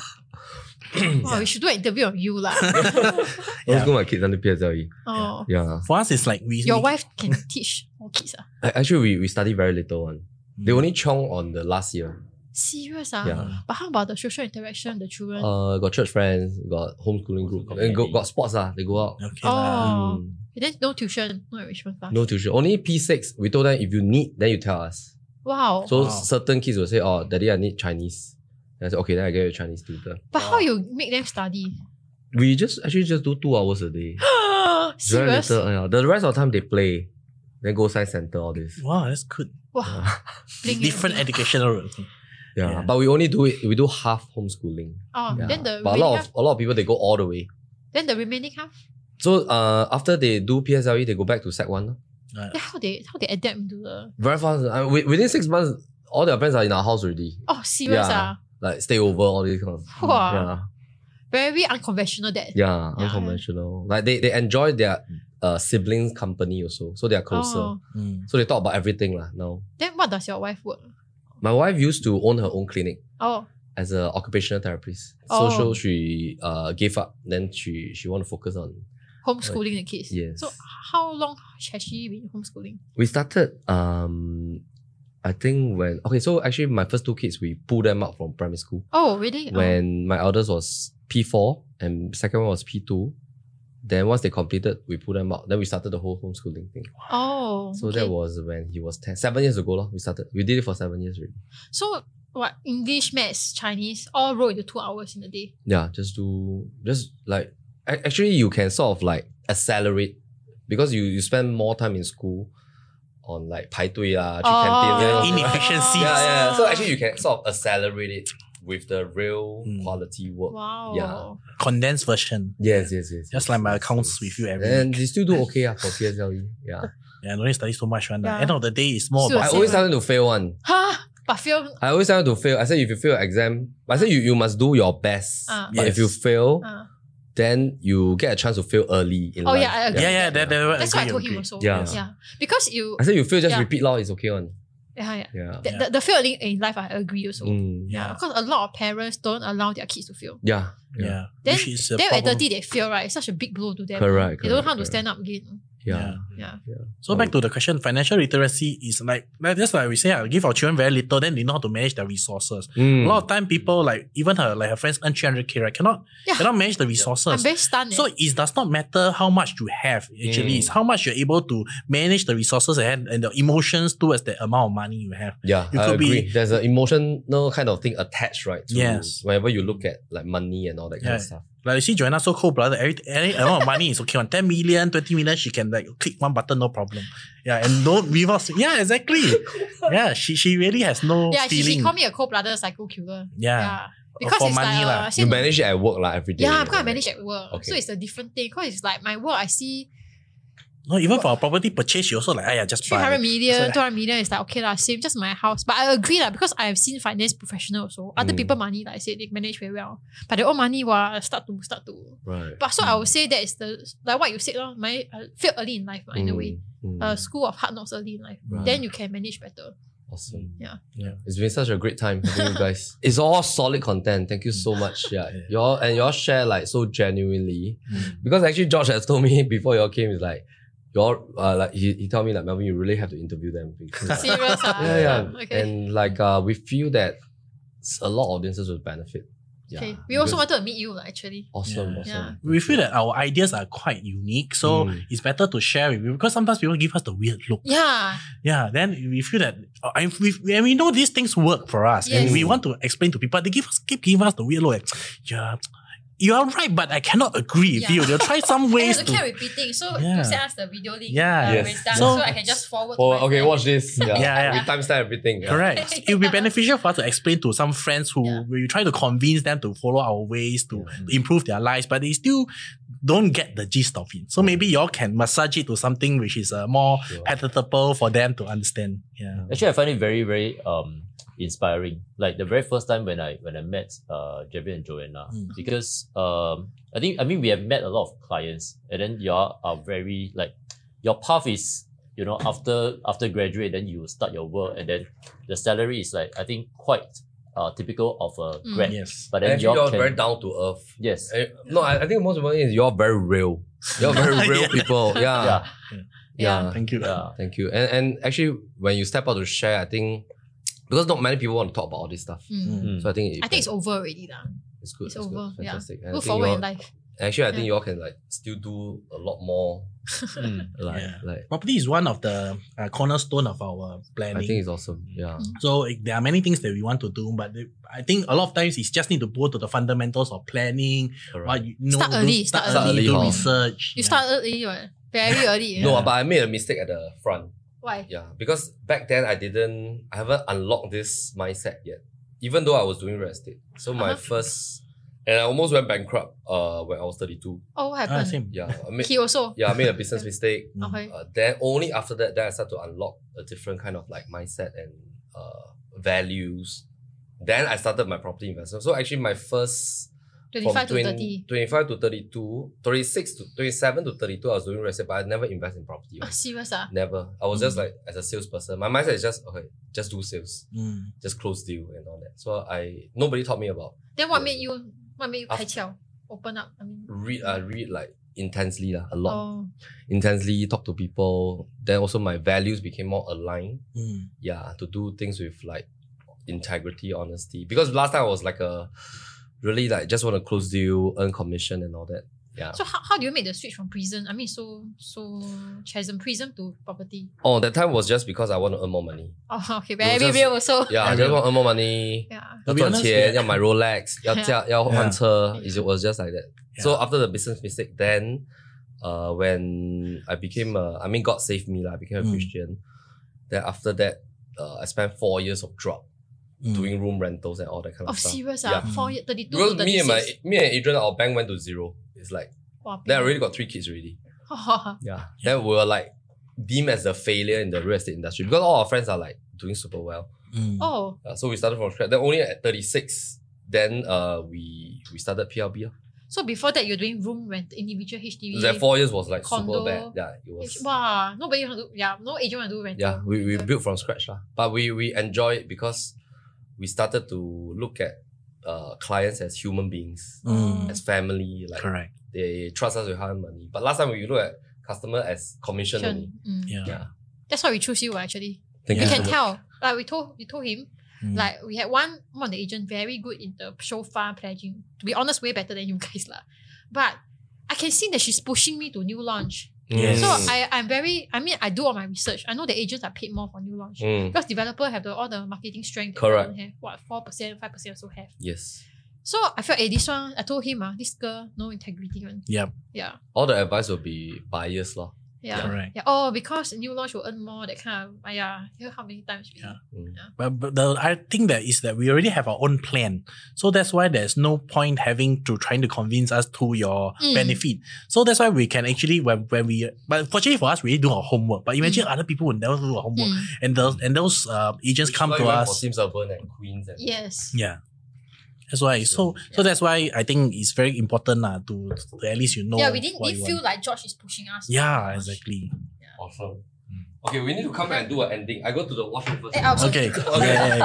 Wow, we should do an interview of you lah. Homeschool my kids until PSLE. Oh. Yeah. For us, it's like Your wife can teach all kids. Actually, we study very little one. They only chong on the last year. Serious? Yeah. But how about the social interaction, the children? Got church friends, got homeschooling group, and got sports they go out. Okay. And then no tuition, no enrichment class. No tuition. Only P6. We told them if you need, then you tell us. Wow. So certain kids will say, "Oh, Daddy, I need Chinese." And I said, "Okay, then I get you a Chinese tutor." But how you make them study? We just do 2 hours a day. Very Serious? little. The rest of the time they play, then go science center. All this. Wow, that's good. Wow. Bling, Different bling. educational routine. Yeah, but we only do it. We do half homeschooling. Oh, Yeah. then the But a lot of people they go all the way. Then the remaining half? So after they do PSLE, they go back to Sec 1. Then how they adapt into the... Very fast. Within 6 months, all their friends are in our house already. Oh, serious Yeah. Like stay over, all these kind of. Wow. Yeah. Very unconventional that. Yeah, unconventional. Like they enjoy their siblings' company also. So they are closer. Oh. So they talk about everything now. Then what does your wife work? My wife used to own her own clinic Oh. as an occupational therapist. Oh. So she gave up. Then she want to focus on. Homeschooling the kids. Yes. So how long has she been homeschooling? We started I think so actually my first 2 kids we pulled them out from primary school. Oh, really? When my eldest was P4 and second one was P2. Then once they completed, we pulled them out. Then we started the whole homeschooling thing. Oh. So okay. that was when he was 10. 7 years ago, we started. We did it for 7 years already. So what, English, Maths, Chinese, all roll into 2 hours in a day? Yeah, actually you can sort of like accelerate because you spend more time in school on like 排队啦, 去 canteen. Inefficiencies. Yeah. So actually you can sort of accelerate it with the real quality work. Wow. Yeah. Condensed version. Yes. Just like my accounts with you every And week. they still do okay for PSLE. Yeah. Yeah, don't need to study so much. Yeah. End of the day, it's more Still about I always tell them to fail one. Huh? But fail... I always tell them to fail. I said if you fail an exam, I said you must do your best. But Yes. if you fail, Uh. then you get a chance to fail early in Oh, life. yeah, I agree. Yeah, That's what I told him agree. also. Yeah. Because you... I said you fail, just Yeah. repeat it's okay one. Yeah. Yeah. The failing in life, I agree also. Yeah. Because a lot of parents don't allow their kids to fail. Yeah. Yeah. Then, Which is a then at problem. 30 they fail, right? It's such a big blow to them. Correct. They don't know how to correct. stand up again. Yeah. Yeah. So back to the question, financial literacy is just like we say, give our children very little, then they know how to manage their resources. A lot of time people even her friends earn 300k, right? Cannot manage the resources. I'm very stunned. So it does not matter how much you have, actually. It's how much you're able to manage the resources and the emotions towards the amount of money you have. Yeah, You I could agree. be- There's an emotional kind of thing attached, right? To Yes. whenever you look at like money and all that kind of stuff. Like you see Joanna so cold blooded, any amount of money is okay. On 10 million, 20 million, she can like click one button, no problem. Yeah, and don't reverse. Yeah, exactly. Yeah, she really has no feeling. she called me a cold-blooded psycho killer. Yeah. Because For it's money lah. like You manage it at work every day. yeah, because I right? manage at work. Okay. So it's a different thing. Because it's like my work, I see No, even for a property purchase, you also like, just buy. 300 million, So, 200 million is like, okay lah, same, just my house. But I agree lah, because I have seen finance professionals also. Other people money, like I said, they manage very well. But their own money, start to. Right. But so I would say that is like what you said, my failed early in life, in a way. School of hard knocks early in life. Right. Then you can manage better. Awesome. Yeah. It's been such a great time having you guys. It's all solid content. Thank you so much. Yeah. Y'all share like so genuinely. Because actually George has told me before y'all came, is like y'all like he told me like Melvin, you really have to interview them. Because, Serious? yeah. Okay. And like we feel that a lot of audiences will benefit. Yeah. Okay. We also wanted to meet you actually. Awesome. Yeah. Awesome. Yeah. we feel that our ideas are quite unique, so it's better to share with you because sometimes people give us the weird look. Yeah. Yeah, then we feel that and we know these things work for us, and Yes. we want to explain to people. They keep giving us the weird look. Like, yeah, you are right, but I cannot agree with Yeah. you. They'll try some And ways you to. keep repeating. So Yeah. you send us the video link Yeah. when Yes. it's done, So- so I can just forward to Oh, my okay, friend. watch this. Yeah. Yeah. We timestamp everything. Yeah. Correct. It will be beneficial for us to explain to some friends who we try to convince them to follow our ways to improve their lives, but they still don't get the gist of it. So maybe y'all can massage it to something which is more palatable for them to understand. Yeah. Actually, I find it very, very inspiring. Like the very first time when I met Javier and Joanna, because I mean we have met a lot of clients, and then you are very like your path is after graduate, then you start your work, and then the salary is like I think quite typical of a grad. Yes. But then Actually, you're can, very down to earth. yes. No, I think most important is you're very real. You're very real Yeah. people. Yeah. Yeah. Thank you. Yeah. Thank you. And actually, when you step out to share, I think because not many people want to talk about all this stuff. So I think I think it's over already now. it's good. It's good, over. Yeah. Fantastic. And I Move think forward in y'all- life. Actually, I think Yeah. you all can like still do a lot more. Like Property is one of the cornerstone of our planning. I think it's awesome. Yeah. So there are many things that we want to do, but I think a lot of times it's just need to go to the fundamentals of planning. Correct. What you know, Start early, start start early, early, do huh? research. You start early, right? Very early. No, but I made a mistake at the front. Why? Yeah, because back then I haven't unlocked this mindset yet. Even though I was doing real estate. So my first And I almost went bankrupt when I was 32. Oh, what happened? Same. Yeah, I made, He also. I made a business mistake. Okay. Then only after that, then I started to unlock a different kind of like mindset and values. Then I started my property investment. So actually my first 25 to 30. 25 to 32, 27 to 32, I was doing real estate, but I never invest in property. Oh, serious ah? Never. I was just like, as a salesperson, my mindset is just, okay, just do sales, just close deal and all that. So nobody taught me about. Then what made you开窍? Open up? I mean, read like intensely, a lot. oh, Intensely, talk to people. Then also my values became more aligned. Yeah, to do things with like integrity, honesty. Because last time I was like really like just want to close deal, earn commission and all that. Yeah. so how do you make the switch from prison? I mean, so Chasm prison to property. Oh, that time was just because I want to earn more money. Oh, okay, It was very just- real also. Yeah, I just want to earn more money. Yeah. To 要 be 赚 honest, 钱， yeah. 要买 Rolex， 要换车. It was just like that. Yeah. So after the business mistake, then when I became God saved me, I became a Christian. Then after that, I spent 4 years of drop doing room rentals and all that kind Oh, of stuff. serious Yeah. 4 years, 32 Because to me 36. and Adrian, our bank went to zero. It's like, Wow, then I already got 3 kids already. Yeah. Then we were like deemed as the failure in the real estate industry because all our friends are like doing super well. Oh, So we started from scratch. Then only at 36, then we started PLB. so before that you're doing room rent, individual HDB. That 4 years was like Condo. super bad. Yeah, it was. Wow, nobody want to do, no agent want to do rental. Yeah, we built from scratch. But we enjoy it because we started to look at clients as human beings, as family. Like Correct. they trust us with hard money. But last time we look at customer as commission only. Yeah. Yeah. That's why we choose you actually. Thank You you can so much. tell. Like we told him, like we had one of the agent very good in the shofar pledging. To be honest, way better than you guys lah. But I can see that she's pushing me to new launch. Yes. So I do all my research. I know the agents are paid more for new launch. Because developer have all the marketing strength that Correct. they don't have. What, 4%, 5% also have. Yes. So I felt, this one, I told him, this girl, no integrity one. Yep. Yeah. All the advice will be biased lah. Yeah. Correct. Yeah. Oh, because new launch will earn more, that kind of, hear how many times. Really. But I think that is that we already have our own plan. So that's why there's no point having to trying to convince us to your benefit. So that's why we can actually, when we, but fortunately for us, we really do our homework. But imagine other people would never do our homework. And those agents come to us. For Sims Urban and Queens. And Yes. Yeah. That's why. So that's why I think it's very important to at least you know. Yeah, we didn't what you feel want. like George is pushing us. Yeah, exactly. Awesome. Okay, we need to come back and do an ending. I go to the washroom first. Okay. Yeah,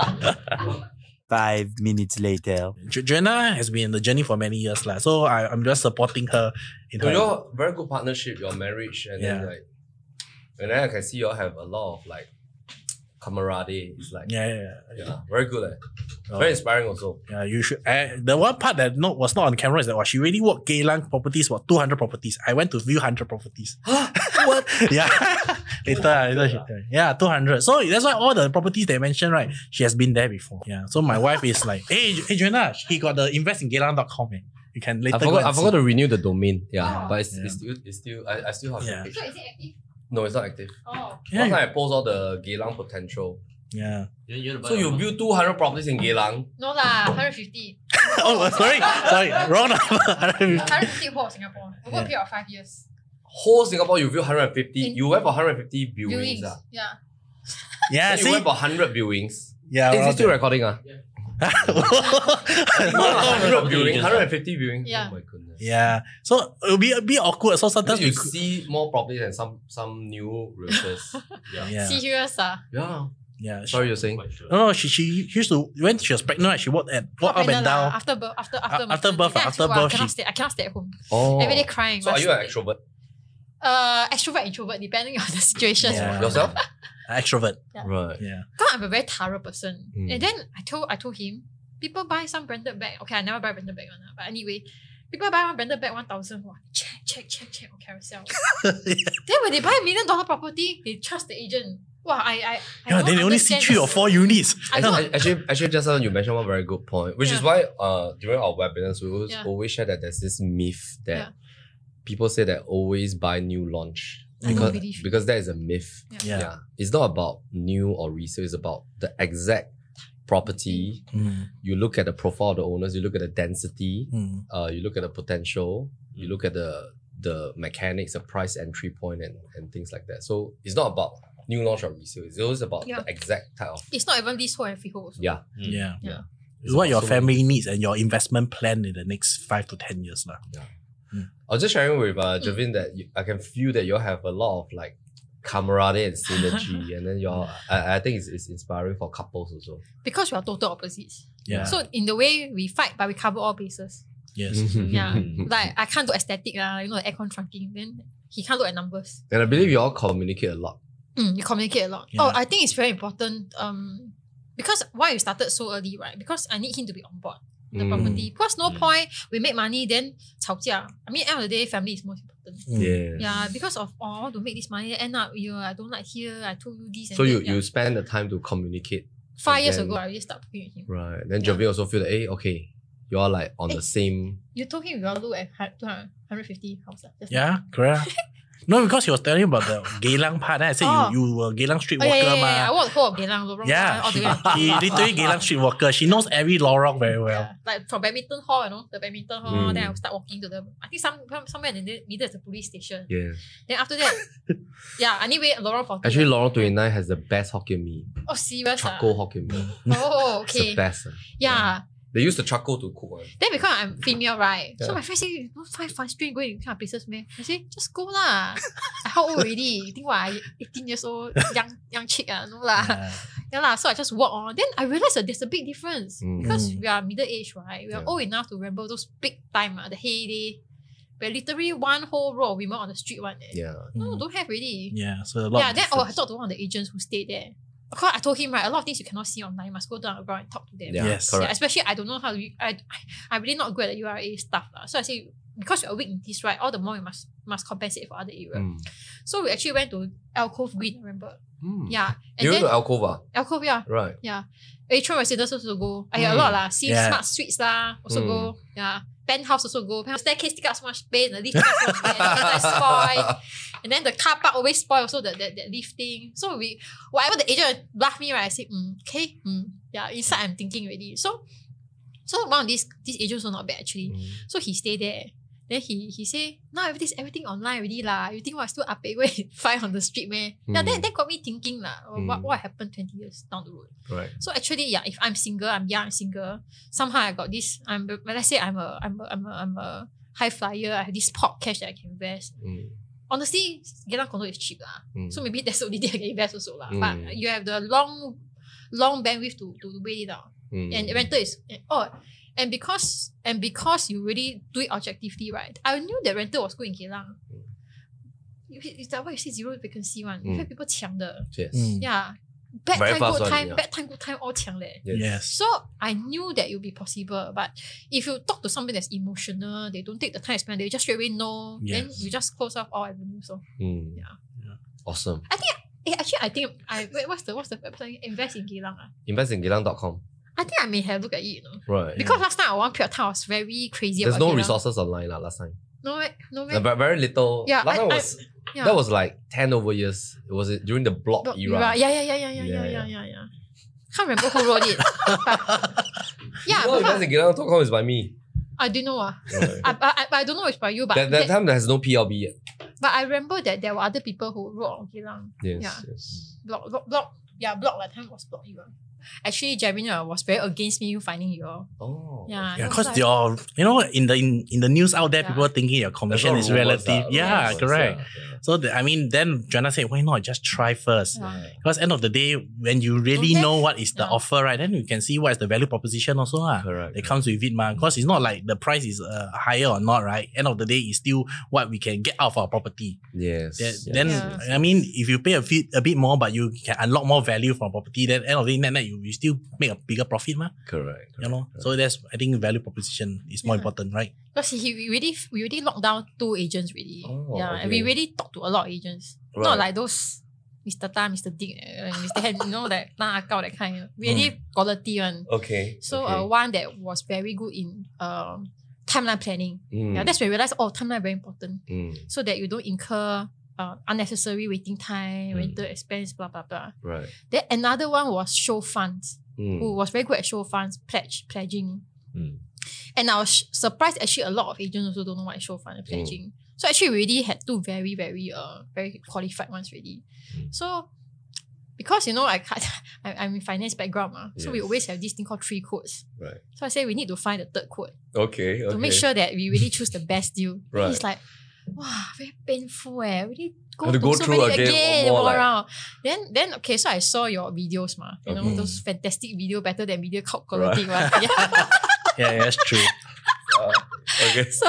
go. 5 minutes later. Joanna has been in the journey for many years, so I'm just supporting her in So her. your very good partnership, your marriage, and then Yeah. like, and then I can see you all have a lot of like camaraderie. It's like Yeah. very good. Oh. Very inspiring also. Yeah, you should. The one part that was not on camera is that she really worked Geylang properties for 200 properties. I went to view 100 properties. What? Yeah. later she, yeah, 200. So that's why all the properties they mentioned, right? She has been there before. Yeah. So my wife is like, hey Joanna, he got the investingeylang.com. You can later go and I forgot see. to renew the domain. Yeah, Oh. but it's still I still have Yeah. the page. So is it active? No, it's not active. Oh. Last Yeah. time I post all the Geylang potential. Yeah. So you build 200 properties in Geylang. No lah, 150. Oh, sorry, wrong number. 150 whole of Singapore. Over a period of 5 years. Whole Singapore, you build 150. In- You went for 150 viewings. Viewings. Yeah. Yeah, Then you see? went for 100 viewings. Yeah. Is around it still there. recording? 100 viewings, 150 viewings. Yeah. Oh my goodness. Yeah. So it'll be a bit awkward. So sometimes You we could. see more properties and some new realtors. Yeah. Serious Yeah. Yeah. Sorry, you're saying? No, she used to, when she was pregnant, she walked up and down. After birth. After birth, Then I after told her, birth, I cannot stay at home. Oh. Every day crying. So are you an extrovert? Extrovert, introvert, depending on the situation. Yeah. Yourself? Extrovert. Right. Yeah. Because I'm a very thorough person. Mm. And then I told him, people buy some branded bag. Okay, I never buy branded bag one. But anyway, people buy one branded bag 1,000. Wow, check on Carousel. Then when they buy $1 million property, they trust the agent. Wow, I Yeah, don't then they only see understand 3 or 4 units. I No, don't- actually, just now you mentioned one very good point, which is Yeah. why during our webinars we Yeah. always share that there's this myth that Yeah. people say that always buy new launch I don't because believe. because that is a myth. Yeah. It's not about new or resale. It's about the exact property, you look at the profile of the owners, you look at the density, you look at the potential, you look at the mechanics, the price entry point and things like that. So it's not about new launch or resale. It's always about the exact type of... It's not even leasehold and freehold also. Yeah. It's what your family needs and your investment plan in the next 5 to 10 years. Yeah. I was just sharing with Javin that I can feel that you have a lot of like camaraderie and synergy, and then I think it's inspiring for couples also. Because we are total opposites. Yeah. So in the way we fight, but we cover all bases. Yes. Yeah. Like I can't do aesthetic, the aircon trunking. Then he can't look at numbers. And I believe you all communicate a lot. You communicate a lot. Yeah. Oh, I think it's very important. Because why we started so early, right? Because I need him to be on board the property. Because no point we make money then 吵架. I mean, end of the day, family is most important. Yeah, because of I want to make this money, end up I don't like here. I told you this. And So that, you spend the time to communicate. 5 years ago, I already started talking with him. Right. Then Javin also feel that, okay, you all like on the same... You told him you all look at 150 house. Yeah, correct. No, because he was telling about the Geylang part. Then I said you were Geylang street walker. I walk the whole of Geylang. Yeah, she literally Geylang street walker. She knows every lorong very well. Yeah. Like from badminton hall, the badminton hall, then I will start walking to the... I think somewhere in the middle is the police station. Yeah. Then after that, anyway, lorong 40. Actually, lorong 29 has the best Hokkien mee. Oh, serious? Charcoal Hokkien mee. Oh, It's okay. the best. Yeah. They use the charcoal to cook one. Then because I'm female, right? Yeah. So my friend say, you don't find fun street going to kind of places, man. I say, just go lah. How old already? You think what? I 18 years old, young chick no lah. Yeah lah. So I just walk on. Then I realized that there's a big difference because we are middle age, right? We are old enough to remember those big time, the heyday. Where literally one whole row of women on the street one. Yeah. No, don't have already. Yeah, so a lot. Yeah, then I talked to one of the agents who stayed there. Because I told him, right, a lot of things you cannot see online. You must go down the ground and talk to them. Yeah, Yes. correct. Yeah, especially I don't know how to... I'm really not good at the URA stuff. So I say, because you're weak in this, right, all the more you must compensate for other areas. So we actually went to Alcove Green, remember? Yeah. And You then, went to Alcova? Alcove, yeah. Right. Yeah. Atrium Residence also go. I a lot lah. See Smart Suites lah, also go. Yeah. Penthouse also go. Penthouse staircase take up so much space. The lift take up so much space. The lift spoil. And then the car park always spoil also that lifting. So whatever the agent bluff me, right, I say, okay. Yeah, inside I'm thinking already. So one of these agents are not bad actually. So he stayed there. Then he say, now everything online already lah. You think what, still up go and find on the street, man? Yeah, that got me thinking lah. What happened 20 years down the road? Right. So actually, yeah, if I'm single, I'm young, I'm single. Somehow I got this. Let's say I'm a high flyer. I have this pot cash that I can invest. Honestly, Geylang condo is cheap lah. So maybe that's the only thing I can invest also lah. But you have the long bandwidth to weigh it out. And rental is and because you really do it objectively, right? I knew that rental was good in Geylang. Is that why you see zero vacancy one? You have people 抢的. Yes. Yeah. Bad Very time, fast good one, time, yeah. bad time, good time, all 抢leh. Yes. So I knew that it would be possible. But if you talk to somebody that's emotional, they don't take the time to spend, they just straight away know, then you just close off all avenues. So Awesome. I think what's the website? Invest in Geylang. Investingeylang.com. I think I may have looked at it, Right. Because last time at one period of time I was very crazy There's about no Geylang. resources online last time. No way. But very little. Yeah, Last time that was like 10 over years. It was during the blog era. Yeah. Can't remember who wrote it. But, yeah, No, but investingeylang.com is by me. I didn't know. Right. I don't know if it's by you, but that time there has no PLB yet. but I remember that there were other people who wrote on Geylang. Yes. Blog. Blog that time was blog era. Actually, Javin was very against me finding you all. Oh. Yeah. Yeah, it was because like- you're, in the news out there, people are thinking your commission is relative. Yeah, correct. So then Joanna said, why not just try first? Yeah. Because end of the day, when you really Don't know have- what is the offer, right, then you can see what is the value proposition also. Correct. It comes with it, man. Because it's not like the price is higher or not, right? End of the day, it's still what we can get out of our property. Yes. Then, if you pay a bit more, but you can unlock more value from property, then end of the day, net you still make a bigger profit, man. Correct. You know, so I think value proposition is more important, right? Because we already locked down 2 agents really. Oh, And we okay. really talked to a lot of agents. Right. Not like those Mr. Tan, Mr. Dick, Mr. Hen, that Tan Akao, that kind. Really quality one. Okay. So one that was very good in timeline planning. Yeah, that's when we realized, timeline very important. So that you don't incur unnecessary waiting time, rental expense, blah, blah, blah. Right. Then another one was show funds. who was very good at show funds, pledging. And I was surprised actually a lot of agents also don't know what is show fund and pledging. So actually we already had two very, very very qualified ones already. So because I'm in finance background, so we always have this thing called 3 codes. Right. So I say we need to find the 3rd code Okay. to make sure that we really choose the best deal. Right. And it's like, wow, very painful Really Have to go so through many again, more go like- around. Then okay, so I saw your videos, those fantastic video, better than video quality one. Yeah. Yeah, that's true. Okay. So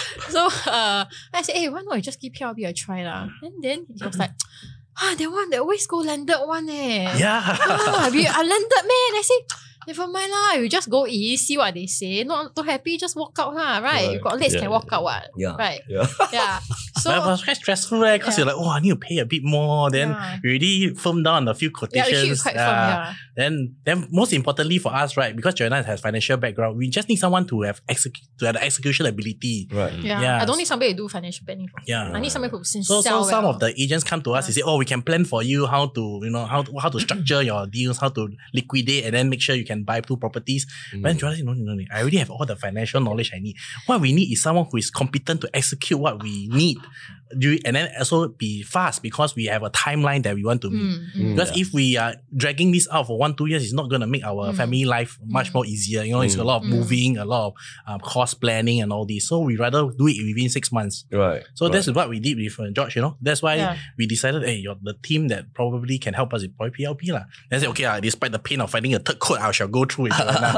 I said, hey, why not you just give PLB a try lah? And then he was like, that one, they always go landed one Yeah. I landed man. I say, never mind lah, you just go in, see what they say. Not too happy, just walk out lah, right? You got legs, can walk out what? Yeah. Right. Yeah. Yeah. But it So was quite stressful, right? Because you're like, I need to pay a bit more. Then you already firmed down a few yeah, quotations. actually quite fun, Then most importantly for us, right? Because Joanna has financial background, we just need someone to have the execution ability. Right. Yeah. I don't need somebody to do financial planning for me. Yeah. I need somebody who can So sell some well. of the agents come to us and say, we can plan for you how to, how to structure your deals, how to liquidate, and then make sure you can buy 2 properties. But then Joanna said, no. I already have all the financial knowledge I need. What we need is someone who is competent to execute what we need. And then also be fast because we have a timeline that we want to meet. Because if we are dragging this out for 1-2 years, it's not going to make our family life much more easier. It's a lot of moving, a lot of cost planning and all this. So we rather do it within 6 months. Right. So that's what we did with George, That's why we decided, hey, you're the team that probably can help us with PLP. And I said, okay, despite the pain of finding a 3rd code, I shall go through it.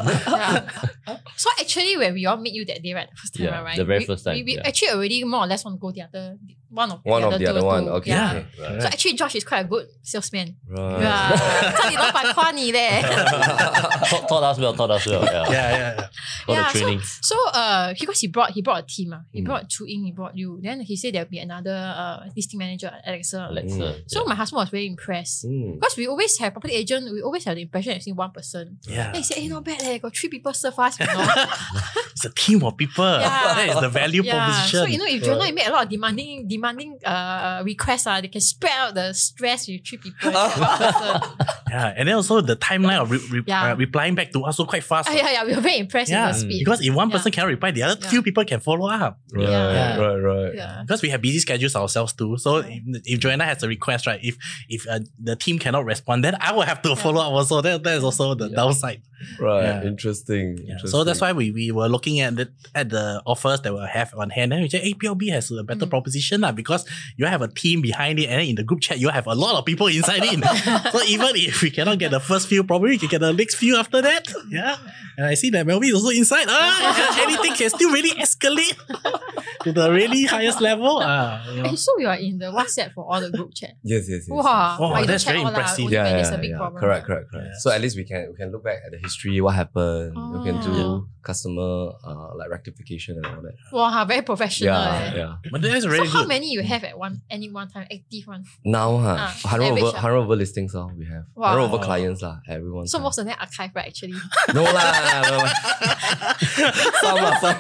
So actually, when we all meet you that day, right, the first time, right? the very first time, We actually already more or less want to go the other one of the other the other two. one. Okay. Yeah. Okay. Right. So actually, Josh is quite a good salesman. Right. Yeah. 差点老板夸你嘞。 taught us well. Yeah. All the Yeah, training. So because he brought a team. He brought Chu Ying, he brought you. Then he said there'll be another listing manager, Alexa. So my husband was very impressed. Because we always have property agent, we always have the impression of seeing one person. Yeah. Then he said, hey, not bad, got 3 people serve us, It's a team of people. Yeah. That is the value proposition. So if Jonah made a lot of demanding requests, they can spread out the stress with 3 people. Yeah, and then also the timeline of replying back to us also quite fast. Yeah, we were very impressed with the speed. Because if one person cannot reply, the other few people can follow up. Right. Yeah. Right. Yeah. Because we have busy schedules ourselves too. So if Joanna has a request, right, if the team cannot respond, then I will have to follow up also. That is also the downside. Right. Yeah. Interesting. So that's why we were looking at the offers that we have on hand. And we said, PLB has a better proposition because you have a team behind it, and then in the group chat you have a lot of people inside it. So even if we cannot get the first few, probably we can get the next few after that. Yeah. And I see that Melvin is also inside. Anything can still really escalate to the really highest level. So you are in the WhatsApp for all the group chat. Yes. Wow. Oh, But you that's don't check very all lah, impressive. only when Yeah. there's a big problem. Correct. Yeah. So at least we can look back at the history, what happened. We can Oh. do customer like rectification and all that. Wow, very professional. Yeah. But that's So really how good. many you have at any one time, active one? Now, 100 average, 100 over listings we have. Wow. 100 over clients everyone. So most of them archive, right, actually. No lah. Some.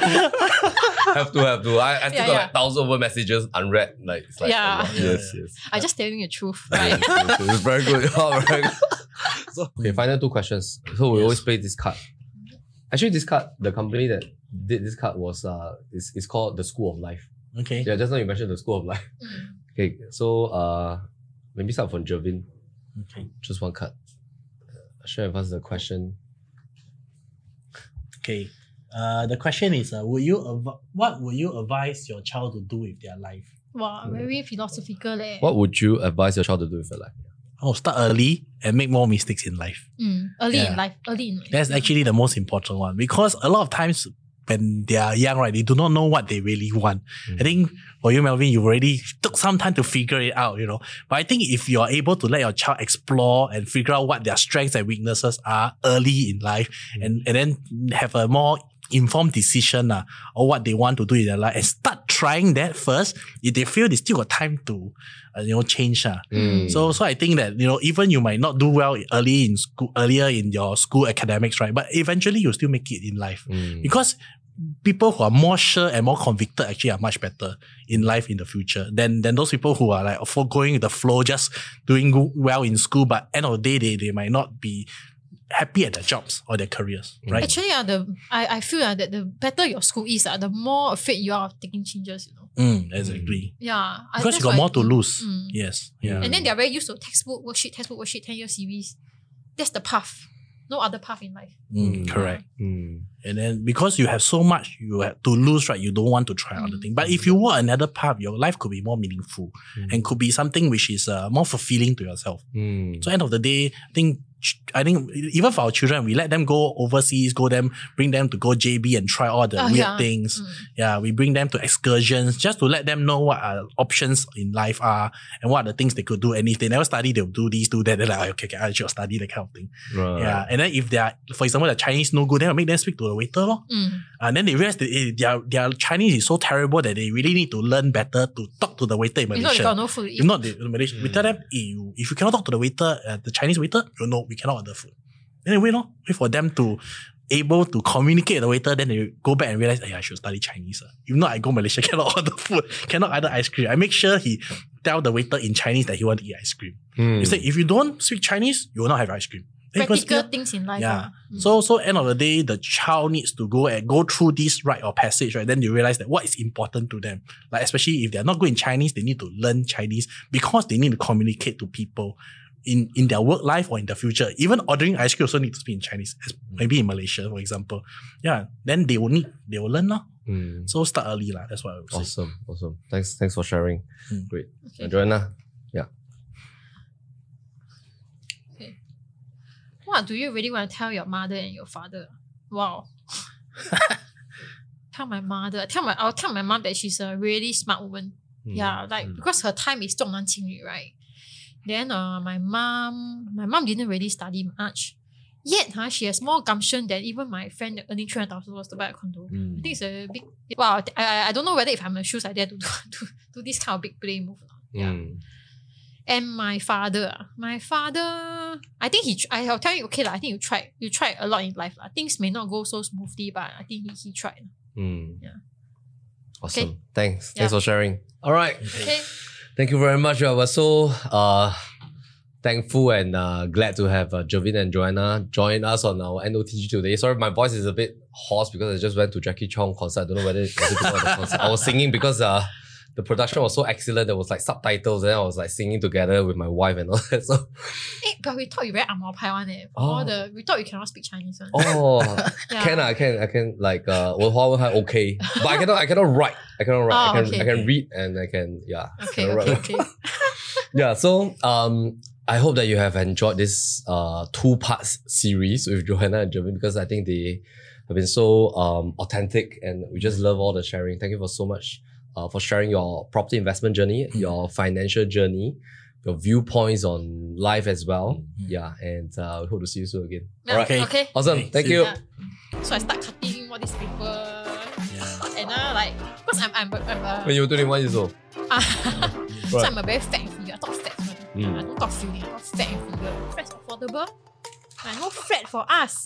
Have to. I still got 1,000 over messages unread. It's like Yeah. a lot. Yes. I'm just telling you the truth, right? It's very good. Oh, very good. So, okay, final 2 questions. So we always play this card. Actually, this card, the company that did this card was is called the School of Life. Okay. Yeah, just now you mentioned the School of Life. Okay, so maybe start from Jervin. Okay. Just one card. Share with us the question. Okay. The question is, what would you advise your child to do with their life? Wow, very philosophical. What would you advise your child to do with your life? Start early and make more mistakes in life. Early Yeah. in life. That's actually the most important one, because a lot of times when they are young, right, they do not know what they really want. I think for you, Melvin, you already took some time to figure it out, But I think if you're able to let your child explore and figure out what their strengths and weaknesses are early in life, and then have a more informed decision or what they want to do in their life, and start trying that first, if they feel they still got time to change. So I think that even you might not do well earlier in your school academics, right, but eventually you'll still make it in life, because people who are more sure and more convicted actually are much better in life in the future than those people who are like foregoing the flow, just doing well in school, but end of the day they might not be happy at their jobs or their careers, right? Actually, I feel that the better your school is, the more afraid you are of taking changes, Exactly. Yeah. Because you got more to lose. Yes. Yeah. And then they're very used to textbook, worksheet, 10-year series. That's the path. No other path in life. Correct. And then because you have so much you have to lose, right? You don't want to try other things. But if you want another path, your life could be more meaningful and could be something which is more fulfilling to yourself. So end of the day, I think even for our children, we let them go overseas, bring them to go JB and try all the weird things. Yeah, we bring them to excursions just to let them know what options in life are and what are the things they could do. And if they never study, they'll do this, do that. They're like, okay, I should study, that kind of thing. Right. Yeah, and then if they are, for example, the Chinese no good, then I'll make them speak to the waiter. And then they realize that their Chinese is so terrible that they really need to learn better to talk to the waiter in Malaysia. If not, they got no food. If not, in Malaysia, we tell them, if you cannot talk to the waiter, the Chinese waiter, we cannot order food. Then wait for them to able to communicate with the waiter, then they go back and realize, I should study Chinese. If not, I go Malaysia, cannot order food, cannot order ice cream. I make sure he tell the waiter in Chinese that he want to eat ice cream. You say, if you don't speak Chinese, you will not have ice cream. Practical things in life. Yeah. So end of the day, the child needs to go through this rite or passage, right? Then you realize that what is important to them. Like especially if they're not good in Chinese, they need to learn Chinese because they need to communicate to people in their work life or in the future. Even ordering ice cream also need to speak in Chinese, maybe in Malaysia, for example. Yeah. Then they will learn now. So start early lah. That's what I would say. Awesome. Thanks for sharing. Great. Okay. Joanna. Yeah. Okay. What do you really want to tell your mother and your father? Wow. Tell my mother. I'll tell my mom that she's a really smart woman. Yeah, because her time is 重男轻女, right? Then my mom didn't really study much. Yet she has more gumption than even my friend earning $300,000 to buy a condo. I think it's a big... Wow, I don't know whether if I'm in the shoes, I dare to do this kind of big play move. Yeah. And my father, I think I'll tell you, okay, I think you tried a lot in life. Things may not go so smoothly, but I think he tried. Yeah. Awesome. Okay. Thanks for sharing. All right. Okay. Thank you very much. We're so thankful and glad to have Jovin and Joanna join us on our NOTG today. Sorry, my voice is a bit hoarse because I just went to Jackie Chong concert. I don't know whether it's because of the concert. I was singing because the production was so excellent. There was like subtitles and I was like singing together with my wife and all that. So, but we thought you very Angmoh Pai one. We thought you cannot speak Chinese one. I can like 我华文还 okay, but I cannot write. I can read and I can Okay. Yeah. So I hope that you have enjoyed this 2-part series with Joanna and Jovin because I think they have been so authentic and we just love all the sharing. Thank you for so much. For sharing your property investment journey, your financial journey, your viewpoints on life as well. Yeah, and we hope to see you soon again. Yeah, all right. Okay. Awesome. Okay. Thank you. Yeah. So I start cutting all these paper. And because I'm When you were 21 years old. So I'm a very fat figure. I talk fat. I don't talk feeling. I talk fat figure. Fat's affordable. No fat for us.